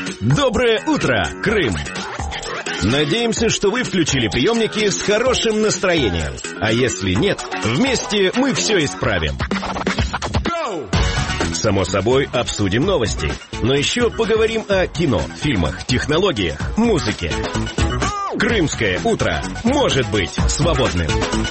Доброе утро, Крым! Надеемся, что вы включили приемники с хорошим настроением. А если нет, вместе мы все исправим. Само собой, обсудим новости. Но еще поговорим о кино, фильмах, технологиях, музыке. Крымское утро может быть свободным.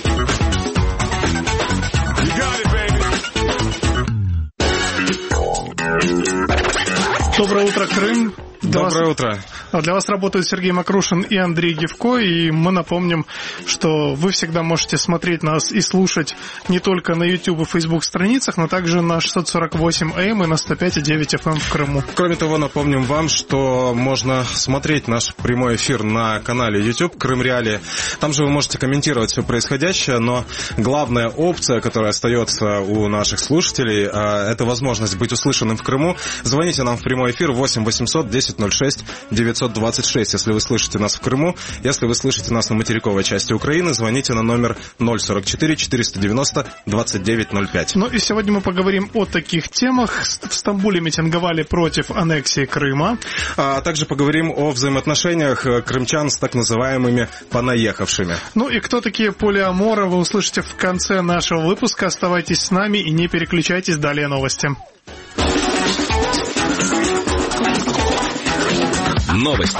Доброе утро, Крым. Доброе утро. Для вас работают Сергей Макрушин и Андрей Гевко, и мы напомним, что вы всегда можете смотреть нас и слушать не только на YouTube и Facebook страницах, но также на 648 AM и на 105,9 FM в Крыму. Кроме того, напомним вам, что можно смотреть наш прямой эфир на канале YouTube Крым Реалии. Там же вы можете комментировать все происходящее, но главная опция, которая остается у наших слушателей, это возможность быть услышанным в Крыму. Звоните нам в прямой эфир 8 800 10 06 926, если вы слышите нас в Крыму. Если вы слышите нас на материковой части Украины, звоните на номер 044 490 2905. Ну и сегодня мы поговорим о таких темах. В Стамбуле митинговали против аннексии Крыма. А также поговорим о взаимоотношениях крымчан с так называемыми понаехавшими. Ну и кто такие полиаморы, вы услышите в конце нашего выпуска. Оставайтесь с нами и не переключайтесь, далее новости. Новости.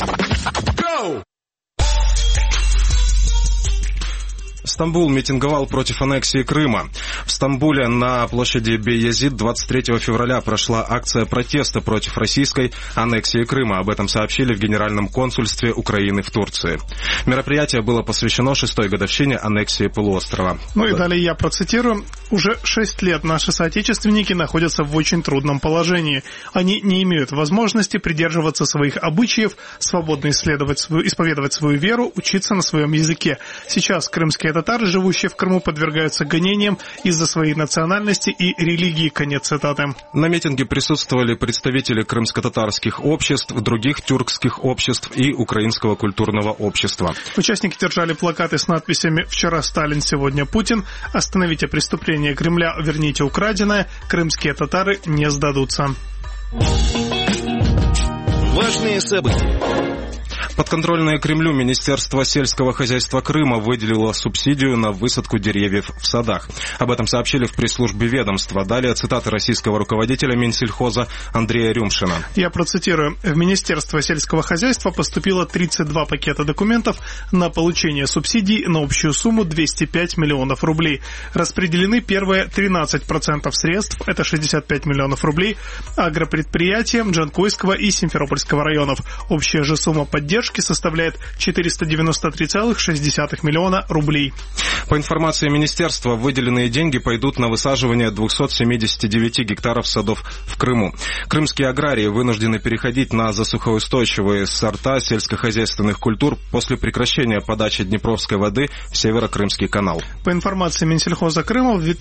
Стамбул митинговал против аннексии Крыма. В Стамбуле на площади Бейязид 23 февраля прошла акция протеста против российской аннексии Крыма. Об этом сообщили в Генеральном консульстве Украины в Турции. Мероприятие было посвящено 6-й годовщине аннексии полуострова. Ну и далее я процитирую. Уже 6 лет наши соотечественники находятся в очень трудном положении. Они не имеют возможности придерживаться своих обычаев, свободно исповедовать свою веру, учиться на своем языке. Сейчас крымские татары, живущие в Крыму, подвергаются гонениям из-за своей национальности и религии. Конец цитаты. На митинге присутствовали представители крымско-татарских обществ, других тюркских обществ и Украинского культурного общества. Участники держали плакаты с надписями «Вчера Сталин, сегодня Путин», «Остановите преступление Кремля, верните украденное», «Крымские татары не сдадутся». Важные события. Подконтрольное Кремлю Министерство сельского хозяйства Крыма выделило субсидию на высадку деревьев в садах. Об этом сообщили в пресс-службе ведомства. Далее цитаты российского руководителя Минсельхоза Андрея Рюмшина. Я процитирую. В Министерство сельского хозяйства поступило 32 пакета документов на получение субсидий на общую сумму 205 миллионов рублей. Распределены первые 13% средств, это 65 миллионов рублей, агропредприятиям Джанкойского и Симферопольского районов. Общая же сумма поддержки составляет 493,6 миллиона рублей. По информации министерства, выделенные деньги пойдут на высаживание 279 гектаров садов в Крыму. Крымские аграрии вынуждены переходить на засухоустойчивые сорта сельскохозяйственных культур после прекращения подачи Днепровской воды в Северо-Крымский канал. По информации Минсельхоза Крыма, в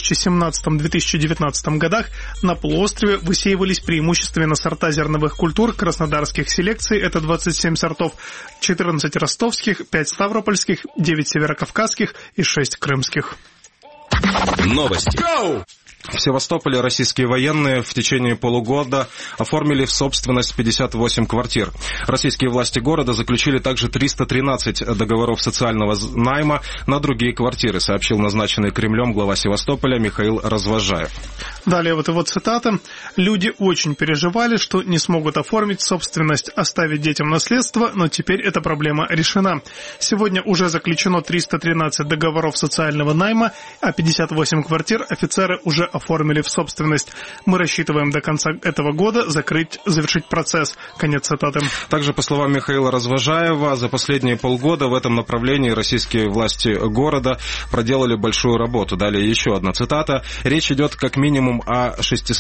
2017-2019 годах на полуострове высеивались преимущественно сорта зерновых культур краснодарских селекций, это 27 сортов, 14 ростовских, 5 ставропольских, 9 северокавказских и 6 крымских. Новости. В Севастополе российские военные в течение полугода оформили в собственность 58 квартир. Российские власти города заключили также 313 договоров социального найма на другие квартиры, сообщил назначенный Кремлем глава Севастополя Михаил Развожаев. Далее вот его цитата. «Люди очень переживали, что не смогут оформить собственность, оставить детям наследство, но теперь эта проблема решена. Сегодня уже заключено 313 договоров социального найма, а 58 квартир офицеры уже оформили в собственность. Мы рассчитываем до конца этого года завершить процесс». Конец цитаты. Также, по словам Михаила Развожаева, за последние полгода в этом направлении российские власти города проделали большую работу. Далее еще одна цитата. «Речь идет как минимум о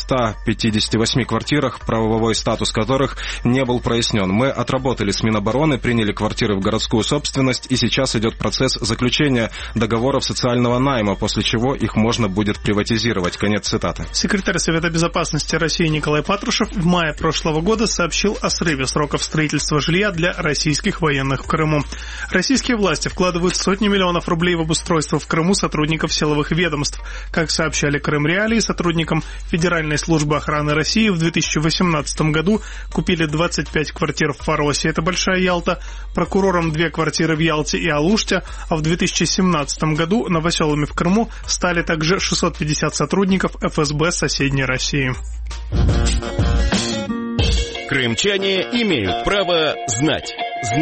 658 квартирах, правовой статус которых не был прояснен. Мы отработали с Минобороны, приняли квартиры в городскую собственность, и сейчас идет процесс заключения договоров социального найма, после чего чего их можно будет приватизировать. Конец цитаты. Секретарь Совета безопасности России Николай Патрушев в мае прошлого года сообщил о срыве сроков строительства жилья для российских военных в Крыму. Российские власти вкладывают сотни миллионов рублей в обустройство в Крыму сотрудников силовых ведомств. Как сообщали Крым Реалии, сотрудникам Федеральной службы охраны России в 2018 году купили 25 квартир в Фаросе, это Большая Ялта, прокурорам 2 квартиры в Ялте и Алуште, а в 2017 году новоселами в Крыму стали также 650 сотрудников ФСБ соседней России. Крымчане имеют право знать.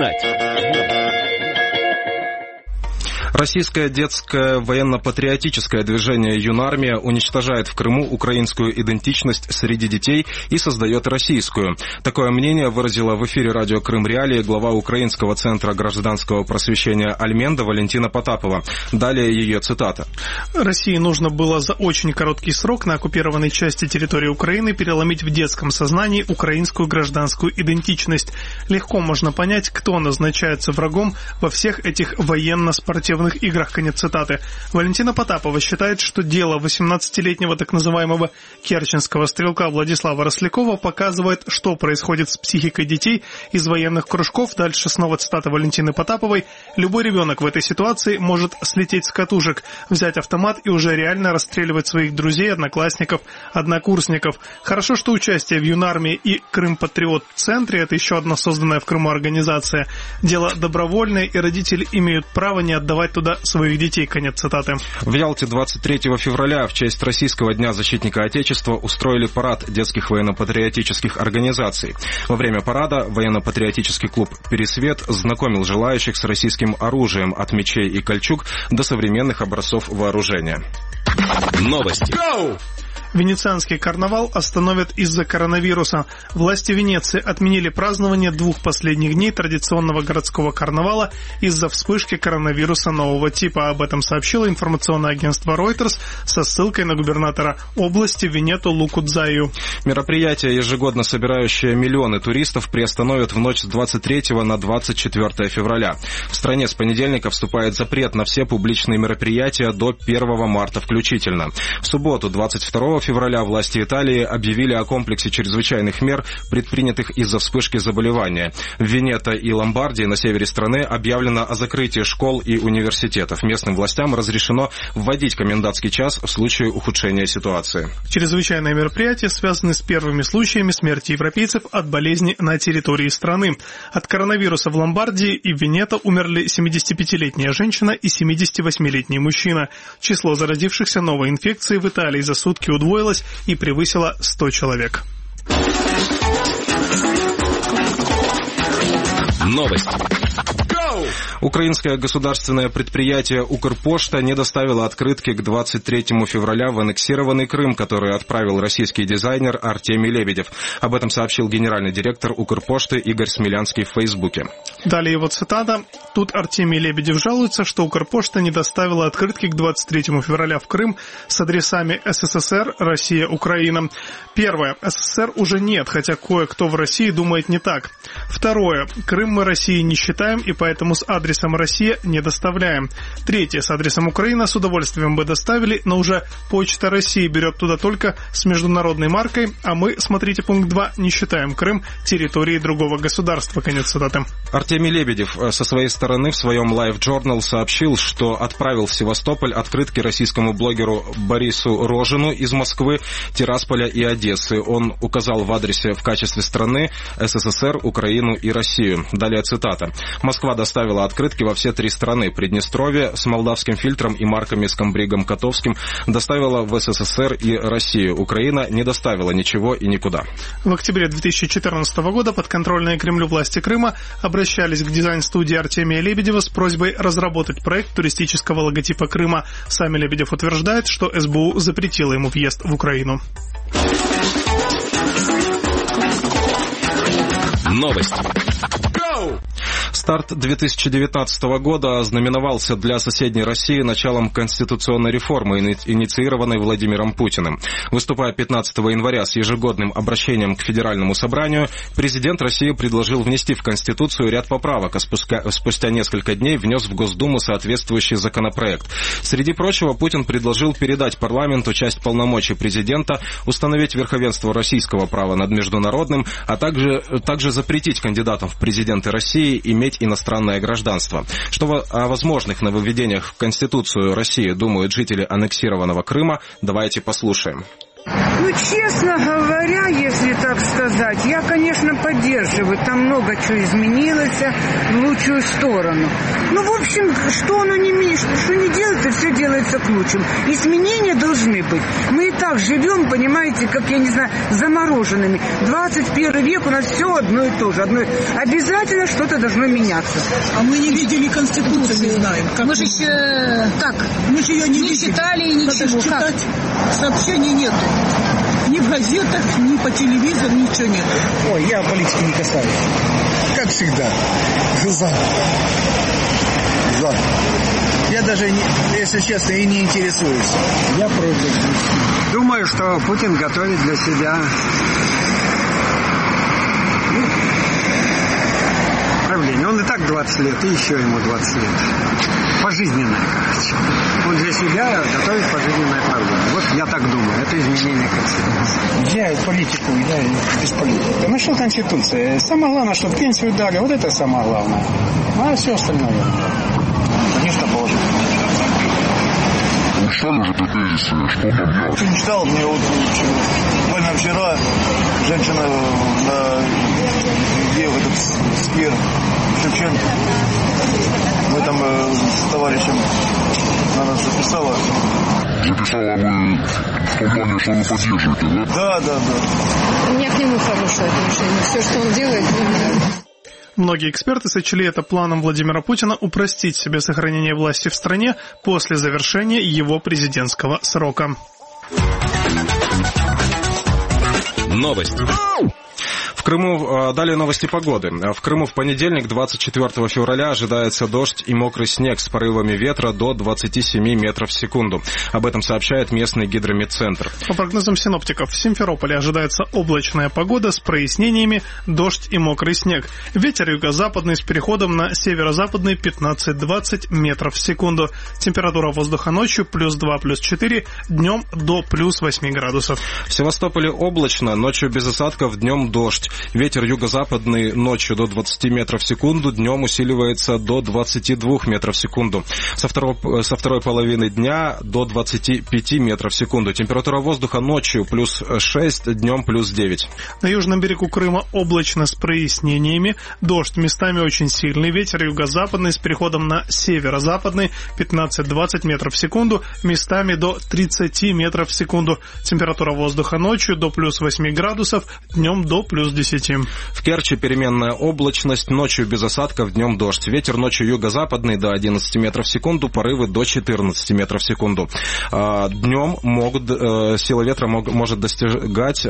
Российское детское военно-патриотическое движение «Юнармия» уничтожает в Крыму украинскую идентичность среди детей и создает российскую. Такое мнение выразила в эфире радио «Крым Реалии» глава Украинского центра гражданского просвещения «Альменда» Валентина Потапова. Далее ее цитата. России нужно было за очень короткий срок на оккупированной части территории Украины переломить в детском сознании украинскую гражданскую идентичность. Легко можно понять, кто назначается врагом во всех этих военно-спортивных играх. Конец цитаты. Валентина Потапова считает, что дело 18-летнего так называемого керченского стрелка Владислава Рослякова показывает, что происходит с психикой детей из военных кружков. Дальше снова цитата Валентины Потаповой. Любой ребенок в этой ситуации может слететь с катушек, взять автомат и уже реально расстреливать своих друзей, одноклассников, однокурсников. Хорошо, что участие в Юнармии и Крым-Патриот-центре, это еще одна созданная в Крыму организация, дело добровольное, и родители имеют право не отдавать туда своих детей. Конец цитаты. В Ялте 23 февраля в честь Российского дня защитника Отечества устроили парад детских военно-патриотических организаций. Во время парада военно-патриотический клуб «Пересвет» знакомил желающих с российским оружием от мечей и кольчуг до современных образцов вооружения. Новости. Венецианский карнавал остановят из-за коронавируса. Власти Венеции отменили празднование 2 последних дней традиционного городского карнавала из-за вспышки коронавируса нового типа. Об этом сообщило информационное агентство Reuters со ссылкой на губернатора области Венету Луку Дзаю. Мероприятие, ежегодно собирающее миллионы туристов, приостановят в ночь с 23 на 24 февраля. В стране с понедельника вступает запрет на все публичные мероприятия до 1 марта включительно. В субботу, 22 февраля, власти Италии объявили о комплексе чрезвычайных мер, предпринятых из-за вспышки заболевания. В Венето и Ломбардии на севере страны объявлено о закрытии школ и университетов. Местным властям разрешено вводить комендантский час в случае ухудшения ситуации. Чрезвычайные мероприятия связаны с первыми случаями смерти европейцев от болезни на территории страны. От коронавируса в Ломбардии и в Венето умерли 75-летняя женщина и 78-летний мужчина. Число заразившихся новой инфекцией в Италии за сутки удвоилось и превысило 100 человек. Новости. Украинское государственное предприятие «Укрпошта» не доставило открытки к 23 февраля в аннексированный Крым, который отправил российский дизайнер Артемий Лебедев. Об этом сообщил генеральный директор «Укрпошты» Игорь Смелянский в Фейсбуке. Далее его цитата. Тут Артемий Лебедев жалуется, что «Укрпошта» не доставила открытки к 23 февраля в Крым с адресами СССР, Россия, Украина. Первое. СССР уже нет, хотя кое-кто в России думает не так. Второе. Крым мы Россией не считаем, и поэтому с адресом Россия не доставляем. Третье. С адресом Украина с удовольствием бы доставили, но уже Почта России берет туда только с международной маркой, а мы, смотрите пункт 2, не считаем Крым территорией другого государства. Конец цитаты. Артемий Лебедев со своей стороны в своем Live Journal сообщил, что отправил в Севастополь открытки российскому блогеру Борису Рожину из Москвы, Тирасполя и Одессы. Он указал в адресе в качестве страны СССР, Украину и Россию. Далее цитата. Москва доставила открытки во все 3 страны. Приднестровье с молдавским фильтром и марками с комбригом Котовским доставила в СССР и Россию. Украина не доставила ничего и никуда. В октябре 2014 года подконтрольные Кремлю власти Крыма обращались к дизайн-студии Артемия Лебедева с просьбой разработать проект туристического логотипа Крыма. Сам Лебедев утверждает, что СБУ запретила ему въезд в Украину. Новости. Старт 2019 года ознаменовался для соседней России началом конституционной реформы, инициированной Владимиром Путиным. Выступая 15 января с ежегодным обращением к Федеральному собранию, президент России предложил внести в Конституцию ряд поправок, а спустя несколько дней внес в Госдуму соответствующий законопроект. Среди прочего, Путин предложил передать парламенту часть полномочий президента, установить верховенство российского права над международным, а также запретить кандидатам в президенты России иметь иностранное гражданство. Что о возможных нововведениях в Конституцию России думают жители аннексированного Крыма, давайте послушаем. Ну, честно говоря, если так сказать, я, конечно, поддерживаю. Там много чего изменилось в лучшую сторону. Ну, в общем, что оно что не делается, все делается к лучшему. Изменения должны быть. Мы и так живем, понимаете, как, я не знаю, замороженными. 21 век у нас все одно и то же. Обязательно что-то должно меняться. А мы не видели Конституцию, не знаем. Мы же еще как? Мы же ее не читали и ничего. Читать сообщений нету. Ни в газетах, ни по телевизору, ничего нет. Ой, я политики не касаюсь. Как всегда. За. Я даже, если честно, и не интересуюсь. Я против. Думаю, что Путин готовит для себя правление. Он и так 20 лет, и еще ему 20 лет. Пожизненное, короче. Он для себя готовит пожизненное правление. Вот я так думаю. Это изменение Конституции. Я политику, я без политики. Ну что Конституция? Самое главное, что пенсию дали. Вот это самое главное. А все остальное, конечно, положено. Вы читали уже тезисы? Что там делать? Не читал, мне вот буквально вчера женщина где в этот сквер Шевченко. Мы там с товарищем на нас записала. Записала вы в том плане, что вы поддерживаете, да? Да. У меня к нему хорошее отношение. Все, что он делает, мне нравится. Многие эксперты сочли это планом Владимира Путина упростить себе сохранение власти в стране после завершения его президентского срока. Новость. В Крыму, далее новости погоды. В Крыму в понедельник, 24 февраля, ожидается дождь и мокрый снег с порывами ветра до 27 метров в секунду. Об этом сообщает местный гидрометцентр. По прогнозам синоптиков, в Симферополе ожидается облачная погода с прояснениями, дождь и мокрый снег. Ветер юго-западный с переходом на северо-западный 15-20 метров в секунду. Температура воздуха ночью +2, +4, днем до +8 градусов. В Севастополе облачно, ночью без осадков, днем дождь. Ветер юго-западный ночью до 20 метров в секунду, днем усиливается до 22 метров в секунду. Со второй половины дня до 25 метров в секунду. Температура воздуха ночью +6, днем +9. На южном берегу Крыма облачно с прояснениями. Дождь местами очень сильный. Ветер юго-западный с переходом на северо-западный 15-20 метров в секунду. Местами до 30 метров в секунду. Температура воздуха ночью до +8 градусов, днем до +10. В Керчи переменная облачность, ночью без осадков, днем дождь. Ветер ночью юго-западный до 11 метров в секунду, порывы до 14 метров в секунду. Днем сила ветра может достигать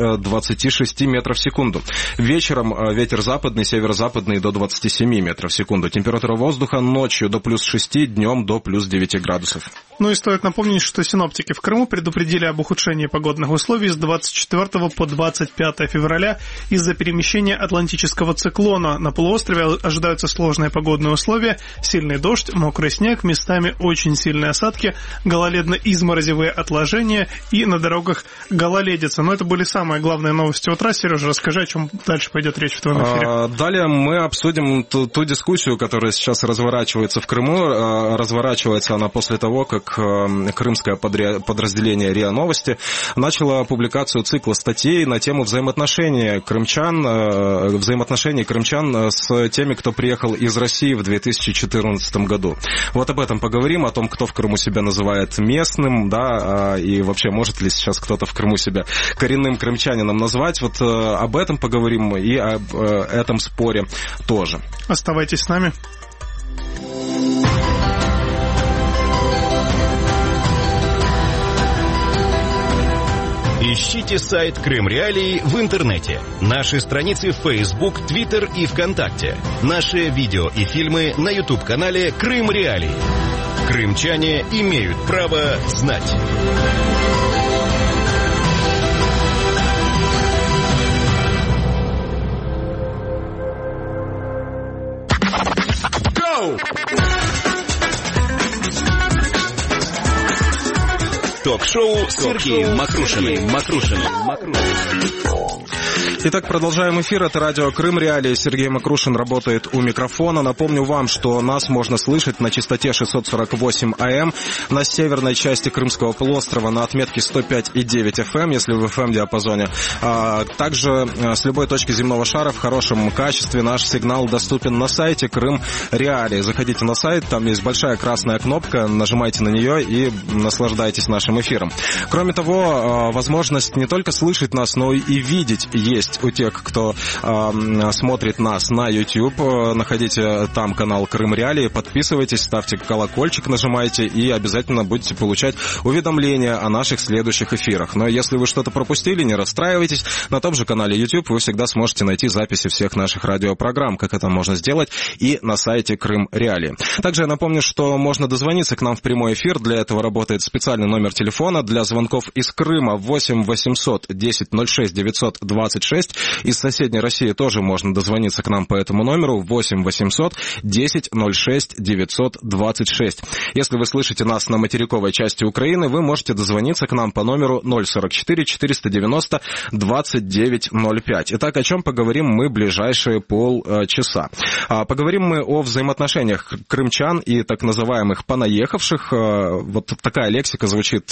26 метров в секунду. Вечером ветер западный, северо-западный до 27 метров в секунду. Температура воздуха ночью до +6, днем до +9 градусов. Ну и стоит напомнить, что синоптики в Крыму предупредили об ухудшении погодных условий с 24 по 25 февраля из-за перемещения атлантического циклона. На полуострове ожидаются сложные погодные условия, сильный дождь, мокрый снег, местами очень сильные осадки, гололедно-изморозевые отложения и на дорогах гололедица. Но это были самые главные новости утра. Сережа, расскажи, о чем дальше пойдет речь в твоем эфире. Далее мы обсудим ту дискуссию, которая сейчас разворачивается в Крыму. Разворачивается она после того, как крымское подразделение РИА Новости начало публикацию цикла статей на тему взаимоотношений крымчан с теми, кто приехал из России в 2014 году. Вот об этом поговорим, о том, кто в Крыму себя называет местным, да, и вообще может ли сейчас кто-то в Крыму себя коренным крымчанином назвать. Вот об этом поговорим и об этом споре тоже. Оставайтесь с нами. Ищи ищите сайт Крым Реалии в интернете, наши страницы в Facebook, Twitter и ВКонтакте, наши видео и фильмы на YouTube-канале Крым Реалии. Крымчане имеют право знать. Ток-шоу с Сергеем Макрушиным. Итак, продолжаем эфир. Это радио Крым Реалии. Сергей Макрушин работает у микрофона. Напомню вам, что нас можно слышать на частоте 648 АМ на северной части Крымского полуострова на отметке 105,9 FM, если в FM-диапазоне. Также с любой точки земного шара в хорошем качестве наш сигнал доступен на сайте Крым Реалии. Заходите на сайт, там есть большая красная кнопка, нажимайте на нее и наслаждайтесь нашим эфиром. Кроме того, возможность не только слышать нас, но и видеть есть у тех, кто смотрит нас на YouTube. Находите там канал Крым Реалии, подписывайтесь, ставьте колокольчик, нажимайте и обязательно будете получать уведомления о наших следующих эфирах. Но если вы что-то пропустили, не расстраивайтесь. На том же канале YouTube вы всегда сможете найти записи всех наших радиопрограмм, как это можно сделать и на сайте Крым Реалии. Также я напомню, что можно дозвониться к нам в прямой эфир. Для этого работает специальный номер телефона для звонков из Крыма 8 800 10 06 926. Из соседней России тоже можно дозвониться к нам по этому номеру 8 800 10 06 926. Если вы слышите нас на материковой части Украины, вы можете дозвониться к нам по номеру 044 490 2905. Итак, о чем поговорим мы ближайшие полчаса? Поговорим мы о взаимоотношениях крымчан и так называемых понаехавших. Вот такая лексика звучит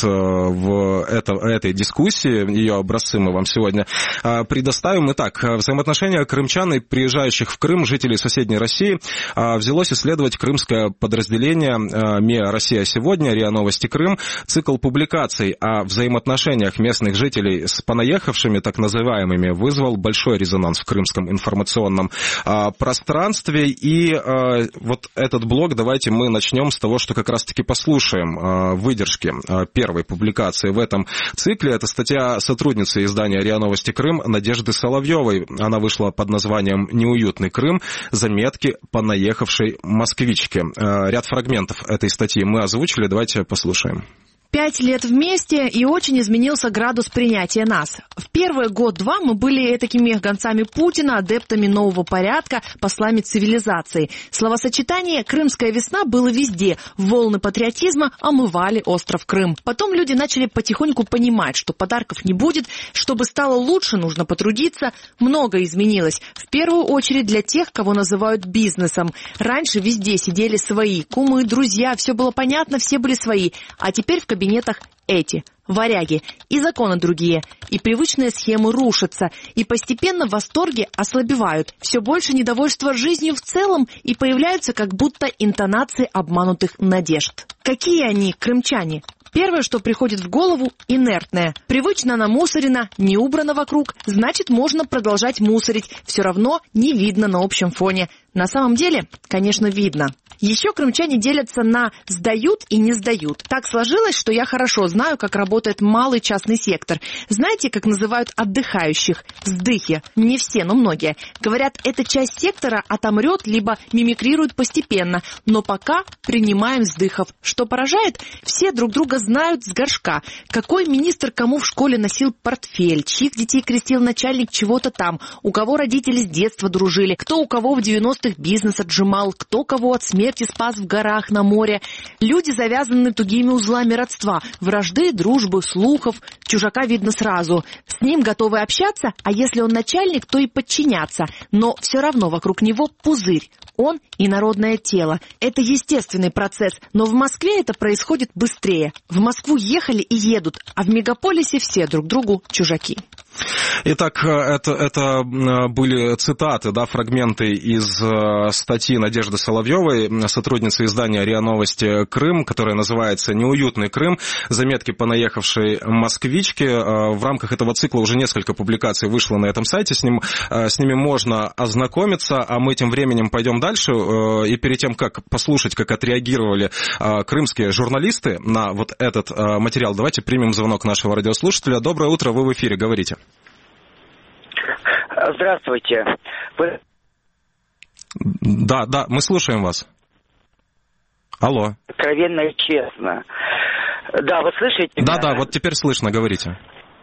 в этой дискуссии. Ее образцы мы вам сегодня предоставим. Итак, взаимоотношения крымчан и приезжающих в Крым жителей соседней России взялось исследовать крымское подразделение МИА «Россия сегодня», РИА Новости Крым. Цикл публикаций о взаимоотношениях местных жителей с понаехавшими, так называемыми, вызвал большой резонанс в крымском информационном пространстве. И вот этот блок давайте мы начнем с того, что как раз-таки послушаем выдержки первой публикации в этом цикле. Это статья сотрудницы издания РИА Новости Крым Надежды Соловьевой. Она вышла под названием «Неуютный Крым. Заметки понаехавшей москвички». Ряд фрагментов этой статьи мы озвучили. Давайте послушаем. 5 лет вместе, и очень изменился градус принятия нас. В первый год-два мы были такими гонцами Путина, адептами нового порядка, послами цивилизации. Словосочетание «крымская весна» было везде. Волны патриотизма омывали остров Крым. Потом люди начали потихоньку понимать, что подарков не будет. Чтобы стало лучше, нужно потрудиться. Многое изменилось. В первую очередь для тех, кого называют бизнесом. Раньше везде сидели свои, кумы, друзья, все было понятно, все были свои. А теперь в кабинетах эти, варяги, и законы другие, и привычные схемы рушатся, и постепенно восторги ослабевают, все больше недовольства жизнью в целом, и появляются как будто интонации обманутых надежд. Какие они, крымчане? Первое, что приходит в голову – инертное. Привычно намусорено, не убрано вокруг, значит, можно продолжать мусорить, все равно не видно на общем фоне. На самом деле, конечно, видно. Еще крымчане делятся на «сдают» и «не сдают». Так сложилось, что я хорошо знаю, как работает малый частный сектор. Знаете, как называют отдыхающих? Вздыхи. Не все, но многие. Говорят, эта часть сектора отомрет, либо мимикрирует постепенно. Но пока принимаем вздыхов. Что поражает? Все друг друга знают с горшка. Какой министр кому в школе носил портфель, чьих детей крестил начальник чего-то там, у кого родители с детства дружили, кто у кого в 90-х бизнес отжимал, кто кого от смерти спас в горах, на море. Люди завязаны тугими узлами родства, вражды, дружбы, слухов. Чужака видно сразу. С ним готовы общаться, а если он начальник, то и подчиняться. Но все равно вокруг него пузырь. Он и народное тело. Это естественный процесс, но в Москве это происходит быстрее. В Москву ехали и едут, а в мегаполисе все друг другу чужаки. Итак, это были цитаты, да, фрагменты из статьи Надежды Соловьевой, сотрудницы издания РИА Новости Крым, которая называется «Неуютный Крым. Заметки понаехавшей москвички». В рамках этого цикла уже несколько публикаций вышло на этом сайте, с ними можно ознакомиться, а мы тем временем пойдем дальше. И перед тем, как послушать, как отреагировали крымские журналисты на вот этот материал, давайте примем звонок нашего радиослушателя. Доброе утро, вы в эфире, говорите. Здравствуйте. Да, мы слушаем вас. Алло. Откровенно и честно. Да, вы слышите меня? Да, вот теперь слышно, говорите.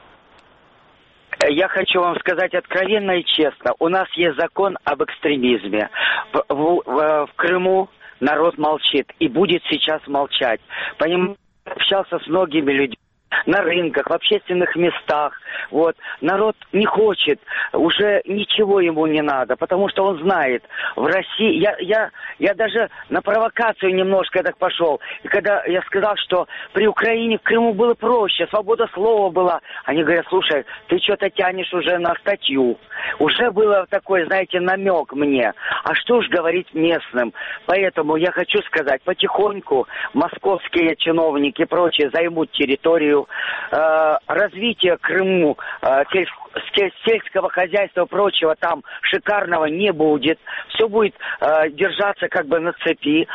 Я хочу вам сказать откровенно и честно. У нас есть закон об экстремизме. В Крыму народ молчит и будет сейчас молчать. Понимаете, общался с многими людьми. На рынках, в общественных местах. Вот. Народ не хочет, уже ничего ему не надо, потому что он знает, в России... Я даже на провокацию немножко так пошел. И когда я сказал, что при Украине, в Крыму было проще, свобода слова была, они говорят, слушай, ты что-то тянешь уже на статью. Уже было такой, знаете, намек мне. А что ж говорить местным? Поэтому я хочу сказать, потихоньку московские чиновники и прочие займут территорию. Развитие Крыму, сельского хозяйства и прочего там шикарного не будет. Все будет держаться как бы на цепи.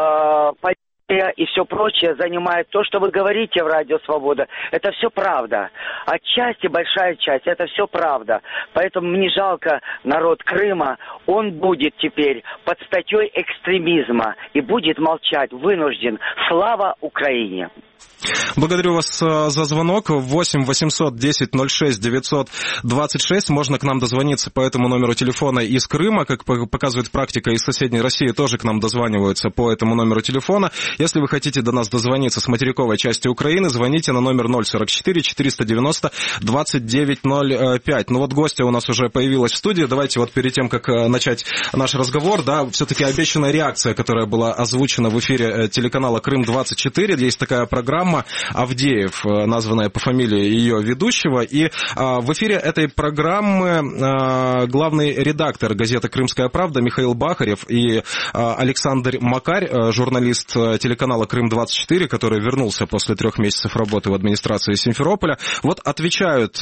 И все прочее занимает то, что вы говорите в Радио Свобода. Это все правда. Отчасти, большая часть, это все правда. Поэтому мне жалко народ Крыма. Он будет теперь под статьей экстремизма и будет молчать, вынужден. Слава Украине! Благодарю вас за звонок. 8 800 10 06 926. Можно к нам дозвониться по этому номеру телефона из Крыма. Как показывает практика, из соседней России тоже к нам дозваниваются по этому номеру телефона. Если вы хотите до нас дозвониться с материковой части Украины, звоните на номер 044 490 2905. Ну вот гостья у нас уже появилась в студии. Давайте вот перед тем, как начать наш разговор, да, все-таки обещанная реакция, которая была озвучена в эфире телеканала Крым-24. Есть такая программа Авдеев, названная по фамилии ее ведущего. И в эфире этой программы главный редактор газеты «Крымская правда» Михаил Бахарев и Александр Макарь, журналист телеканала Крым-24, который вернулся после 3 месяцев работы в администрации Симферополя, вот отвечают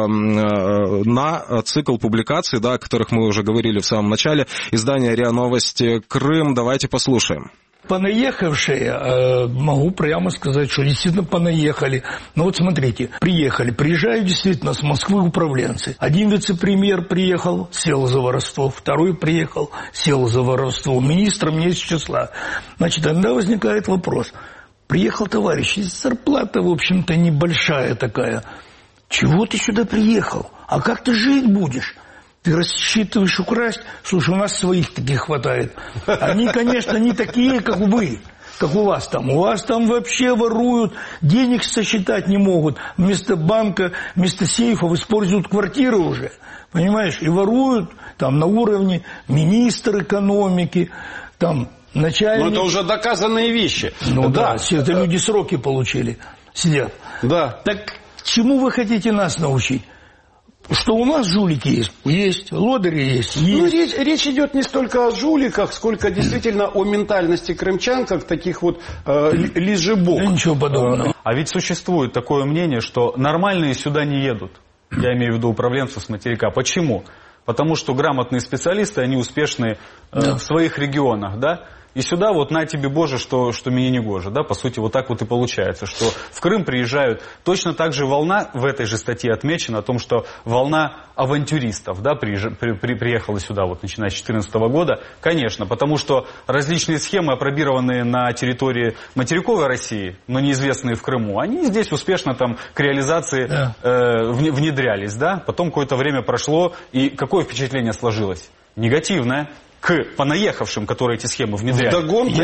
на цикл публикаций, да, о которых мы уже говорили в самом начале, издания РИА Новости Крым. Давайте послушаем. Понаехавшие, могу прямо сказать, что действительно понаехали. Но вот смотрите, приезжают действительно с Москвы управленцы. Один вице-премьер приехал, сел за воровство, второй приехал, сел за воровство. Министром не из числа. Значит, тогда возникает вопрос. Приехал товарищ, зарплата, в общем-то, небольшая такая. Чего ты сюда приехал? А как ты жить будешь? Ты рассчитываешь украсть? Слушай, у нас своих таких хватает. Они, конечно, не такие, как вы, как у вас там. У вас там вообще воруют, денег сосчитать не могут. Вместо банка, вместо сейфов используют квартиры уже. Понимаешь? И воруют там на уровне министр экономики, там начальник. Но это уже доказанные вещи. Ну да, это люди сроки получили, сидят. Да. Так чему вы хотите нас научить? Что у нас жулики есть, лодыри есть. Ну, речь идет не столько о жуликах, сколько действительно о ментальности крымчан, как таких вот лежебок. Да ничего подобного. А ведь существует такое мнение, что нормальные сюда не едут. Я имею в виду управленцев с материка. Почему? Потому что грамотные специалисты, они успешны в своих регионах, да? И сюда вот на тебе, Боже, что мне не гоже. Да? По сути, вот так вот и получается, что в Крым приезжают. Точно так же волна, в этой же статье отмечена о том, что волна авантюристов, да, приехала сюда, вот, начиная с 2014 года. Конечно, потому что различные схемы, опробированные на территории материковой России, но неизвестные в Крыму, они здесь успешно там к реализации внедрялись. Да? Потом какое-то время прошло, и какое впечатление сложилось? Негативное. К понаехавшим, которые эти схемы внедряют.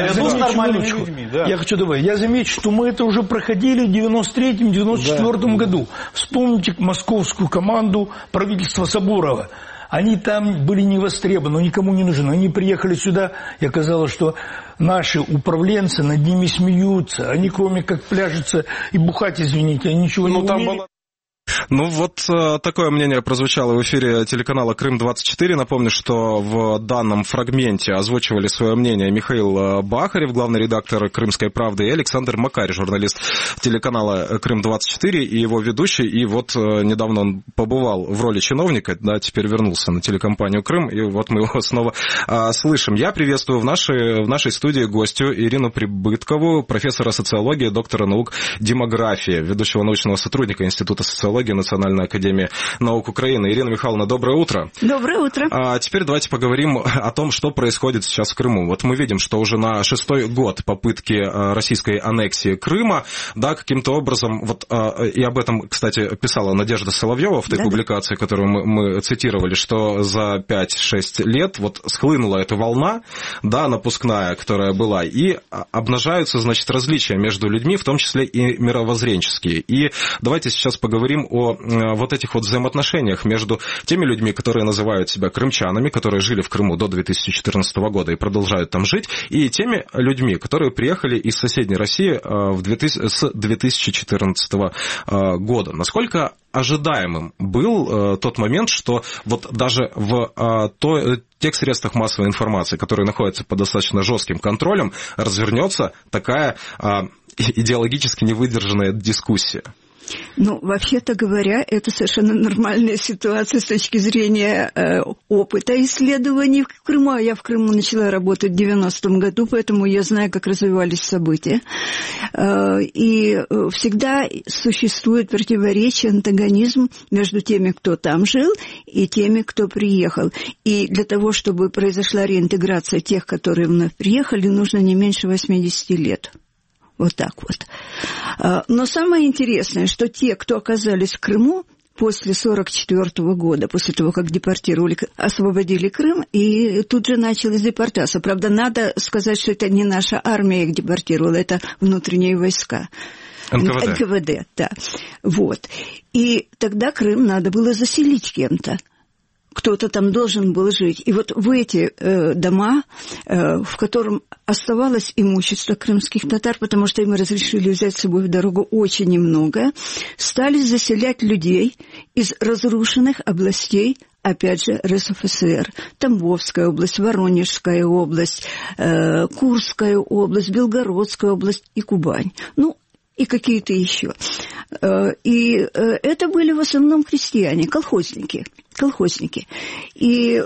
Я хочу добавить, я замечу, что мы это уже проходили в 93-94 году. Вспомните московскую команду правительства Сабурова. Они там были не востребованы, никому не нужны. Они приехали сюда, и оказалось, что наши управленцы над ними смеются. Они, кроме как пляжиться и бухать, извините, они ничего не умели. Ну вот такое мнение прозвучало в эфире телеканала «Крым-24». Напомню, что в данном фрагменте озвучивали свое мнение Михаил Бахарев, главный редактор «Крымской правды», и Александр Макарь, журналист телеканала «Крым-24» и его ведущий. И вот недавно он побывал в роли чиновника, да, теперь вернулся на телекомпанию «Крым», и вот мы его снова слышим. Я приветствую в нашей студии гостью Ирину Прибыткову, профессора социологии, доктора наук демографии, ведущего научного сотрудника Института социологии Национальной академии наук Украины. Ирина Михайловна, доброе утро. Доброе утро. А теперь давайте поговорим о том, что происходит сейчас в Крыму. Вот мы видим, что уже на 6-й год попытки российской аннексии Крыма, да, каким-то образом, вот и об этом, кстати, писала Надежда Соловьева в той публикации, которую мы цитировали, что за 5-6 лет вот схлынула эта волна, да, напускная, которая была, и обнажаются, значит, различия между людьми, в том числе и мировоззренческие. И давайте сейчас поговорим о вот этих вот взаимоотношениях между теми людьми, которые называют себя крымчанами, которые жили в Крыму до 2014 года и продолжают там жить, и теми людьми, которые приехали из соседней России с 2014 года. Насколько ожидаемым был тот момент, что вот даже в тех средствах массовой информации, которые находятся под достаточно жестким контролем, развернется такая идеологически невыдержанная дискуссия? Ну, вообще-то говоря, это совершенно нормальная ситуация с точки зрения опыта исследований в Крыму. Я в Крыму начала работать в 90-м году, поэтому я знаю, как развивались события. И всегда существует противоречие, антагонизм между теми, кто там жил, и теми, кто приехал. И для того, чтобы произошла реинтеграция тех, которые вновь приехали, нужно не меньше 80 лет. Вот так вот. Но самое интересное, что те, кто оказались в Крыму после 1944 года, после того, как депортировали, освободили Крым, и тут же началась депортация. Правда, надо сказать, что это не наша армия их депортировала, это внутренние войска. НКВД, да. Вот. И тогда Крым надо было заселить кем-то. Кто-то там должен был жить. И вот в эти дома, в котором оставалось имущество крымских татар, потому что им разрешили взять с собой в дорогу очень немного, стали заселять людей из разрушенных областей, опять же, РСФСР. Тамбовская область, Воронежская область, Курская область, Белгородская область и Кубань. Ну, и какие-то еще. И это были в основном крестьяне, колхозники. И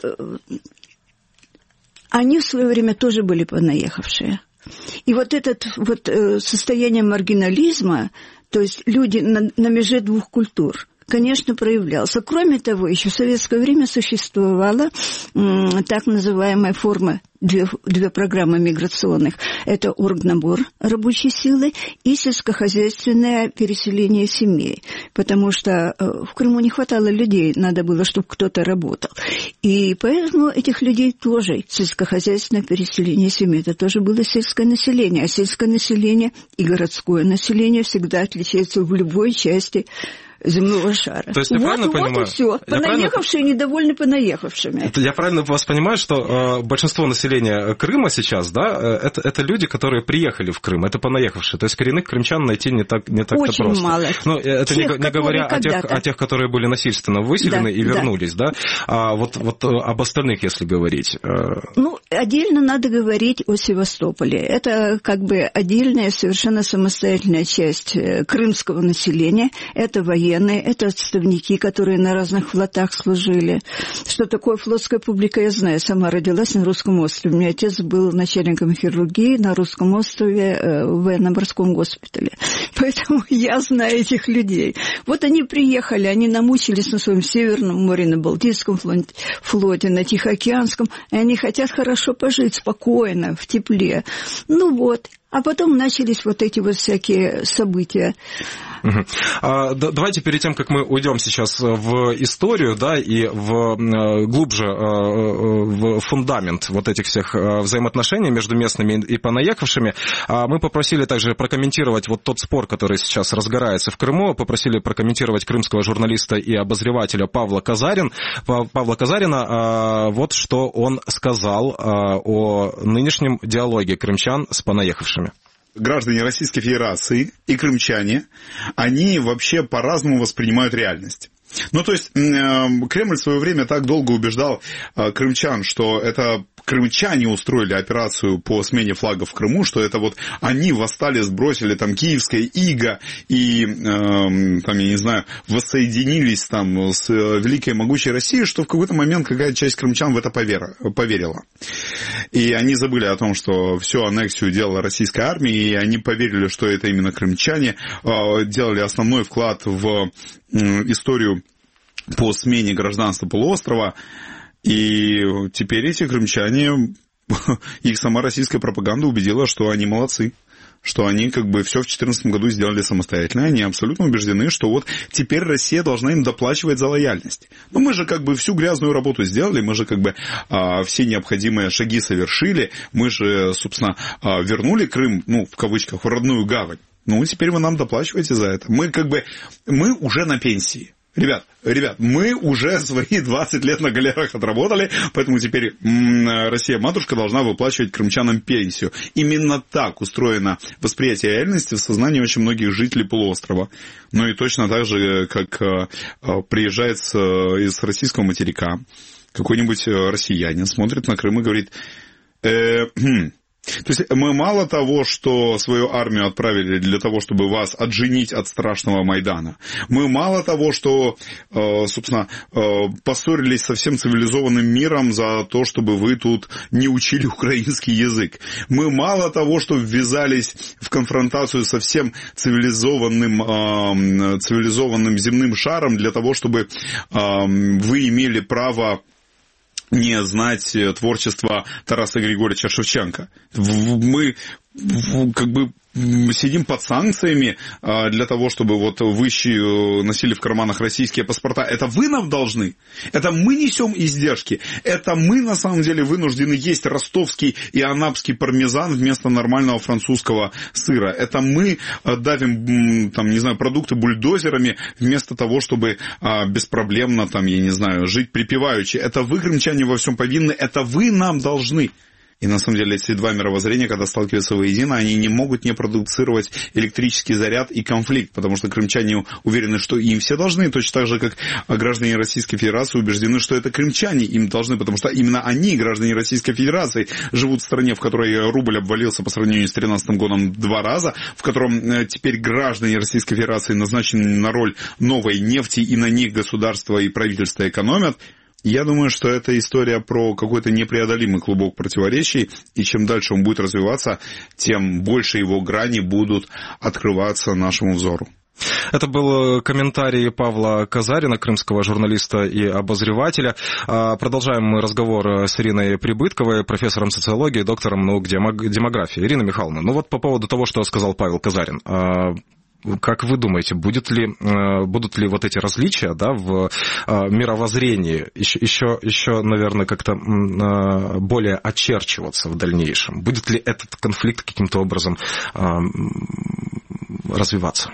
они в свое время тоже были понаехавшие. И вот это вот состояние маргинализма, то есть люди на меже двух культур, конечно, проявлялся. Кроме того, еще в советское время существовала так называемая форма, две программы миграционных. Это оргнабор рабочей силы и сельскохозяйственное переселение семей. Потому что в Крыму не хватало людей, надо было, чтобы кто-то работал. И поэтому этих людей тоже сельскохозяйственное переселение семей. Это тоже было сельское население. А сельское население и городское население всегда отличаются в любой части земного шара. То есть, я правильно понимаю? Вот и все. Понаехавшие недовольны понаехавшими. Я правильно вас понимаю, что большинство населения Крыма сейчас, да, это люди, которые приехали в Крым, это понаехавшие. То есть коренных крымчан найти не так-то просто. Очень мало. Ну, это не говоря о тех, которые были насильственно выселены и вернулись, да? А вот об остальных, если говорить. Ну, отдельно надо говорить о Севастополе. Это как бы отдельная, совершенно самостоятельная часть крымского населения. Это военные, это отставники, которые на разных флотах служили. Что такое флотская публика, я знаю. Сама родилась на Русском острове. У меня отец был начальником хирургии на Русском острове в военно-морском госпитале. Поэтому я знаю этих людей. Вот они приехали, они намучились на своем Северном море, на Балтийском флоте, на Тихоокеанском, и они хотят хорошо пожить, спокойно, в тепле. Ну вот. А потом начались вот эти вот всякие события. Давайте перед тем, как мы уйдем сейчас в историю, да, и глубже в фундамент вот этих всех взаимоотношений между местными и понаехавшими, мы попросили также прокомментировать вот тот спор, который сейчас разгорается в Крыму, попросили прокомментировать крымского журналиста и обозревателя Павла Казарина. Вот что он сказал о нынешнем диалоге крымчан с понаехавшими. граждане Российской Федерации и крымчане, они вообще по-разному воспринимают реальность. Ну, то есть, Кремль в свое время так долго убеждал крымчан, что это крымчане устроили операцию по смене флагов в Крыму, что это вот они восстали, сбросили там киевское иго и, там, я не знаю, воссоединились там с великой могучей Россией, что в какой-то момент какая-то часть крымчан в это поверила. И они забыли о том, что всю аннексию делала российская армия, и они поверили, что это именно крымчане делали основной вклад в историю по смене гражданства полуострова. И теперь эти крымчане, их сама российская пропаганда убедила, что они молодцы, что они как бы все в 2014 году сделали самостоятельно, они абсолютно убеждены, что вот теперь Россия должна им доплачивать за лояльность. Но мы же как бы всю грязную работу сделали, мы же как бы все необходимые шаги совершили, мы же, собственно, вернули Крым, ну, в кавычках, в родную гавань. Ну, теперь вы нам доплачиваете за это. Мы уже на пенсии. Ребят, мы уже свои 20 лет на галерах отработали, поэтому теперь Россия-матушка должна выплачивать крымчанам пенсию. Именно так устроено восприятие реальности в сознании очень многих жителей полуострова. Ну и точно так же, как приезжает из российского материка какой-нибудь россиянин, смотрит на Крым и говорит... То есть мы мало того, что свою армию отправили для того, чтобы вас отженить от страшного Майдана, мы мало того, что, собственно, поссорились со всем цивилизованным миром за то, чтобы вы тут не учили украинский язык, мы мало того, что ввязались в конфронтацию со всем цивилизованным земным шаром для того, чтобы вы имели право не знать творчество Тараса Григорьевича Шевченко. Мы как бы сидим под санкциями для того, чтобы вот вы носили в карманах российские паспорта. Это вы нам должны. Это мы несем издержки. Это мы на самом деле вынуждены есть ростовский и анапский пармезан вместо нормального французского сыра. Это мы давим, там, не знаю, продукты бульдозерами вместо того, чтобы беспроблемно, там, я не знаю, жить припеваючи. Это вы, крымчане, во всем повинны. Это вы нам должны. И на самом деле эти два мировоззрения, когда сталкиваются воедино, они не могут не продуцировать электрический заряд и конфликт, потому что крымчане уверены, что им все должны, точно так же, как граждане Российской Федерации убеждены, что это крымчане им должны, потому что именно они, граждане Российской Федерации, живут в стране, в которой рубль обвалился по сравнению с 2013 годом 2 раза, в котором теперь граждане Российской Федерации назначены на роль новой нефти, и на них государство и правительство экономят. Я думаю, что это история про какой-то непреодолимый клубок противоречий, и чем дальше он будет развиваться, тем больше его грани будут открываться нашему взору. Это был комментарий Павла Казарина, крымского журналиста и обозревателя. Продолжаем мы разговор с Ириной Прибытковой, профессором социологии, доктором наук демографии. Ирина Михайловна, ну вот по поводу того, что сказал Павел Казарин. Как вы думаете, будут ли вот эти различия, да, в мировоззрении еще, наверное, как-то более очерчиваться в дальнейшем? Будет ли этот конфликт каким-то образом развиваться?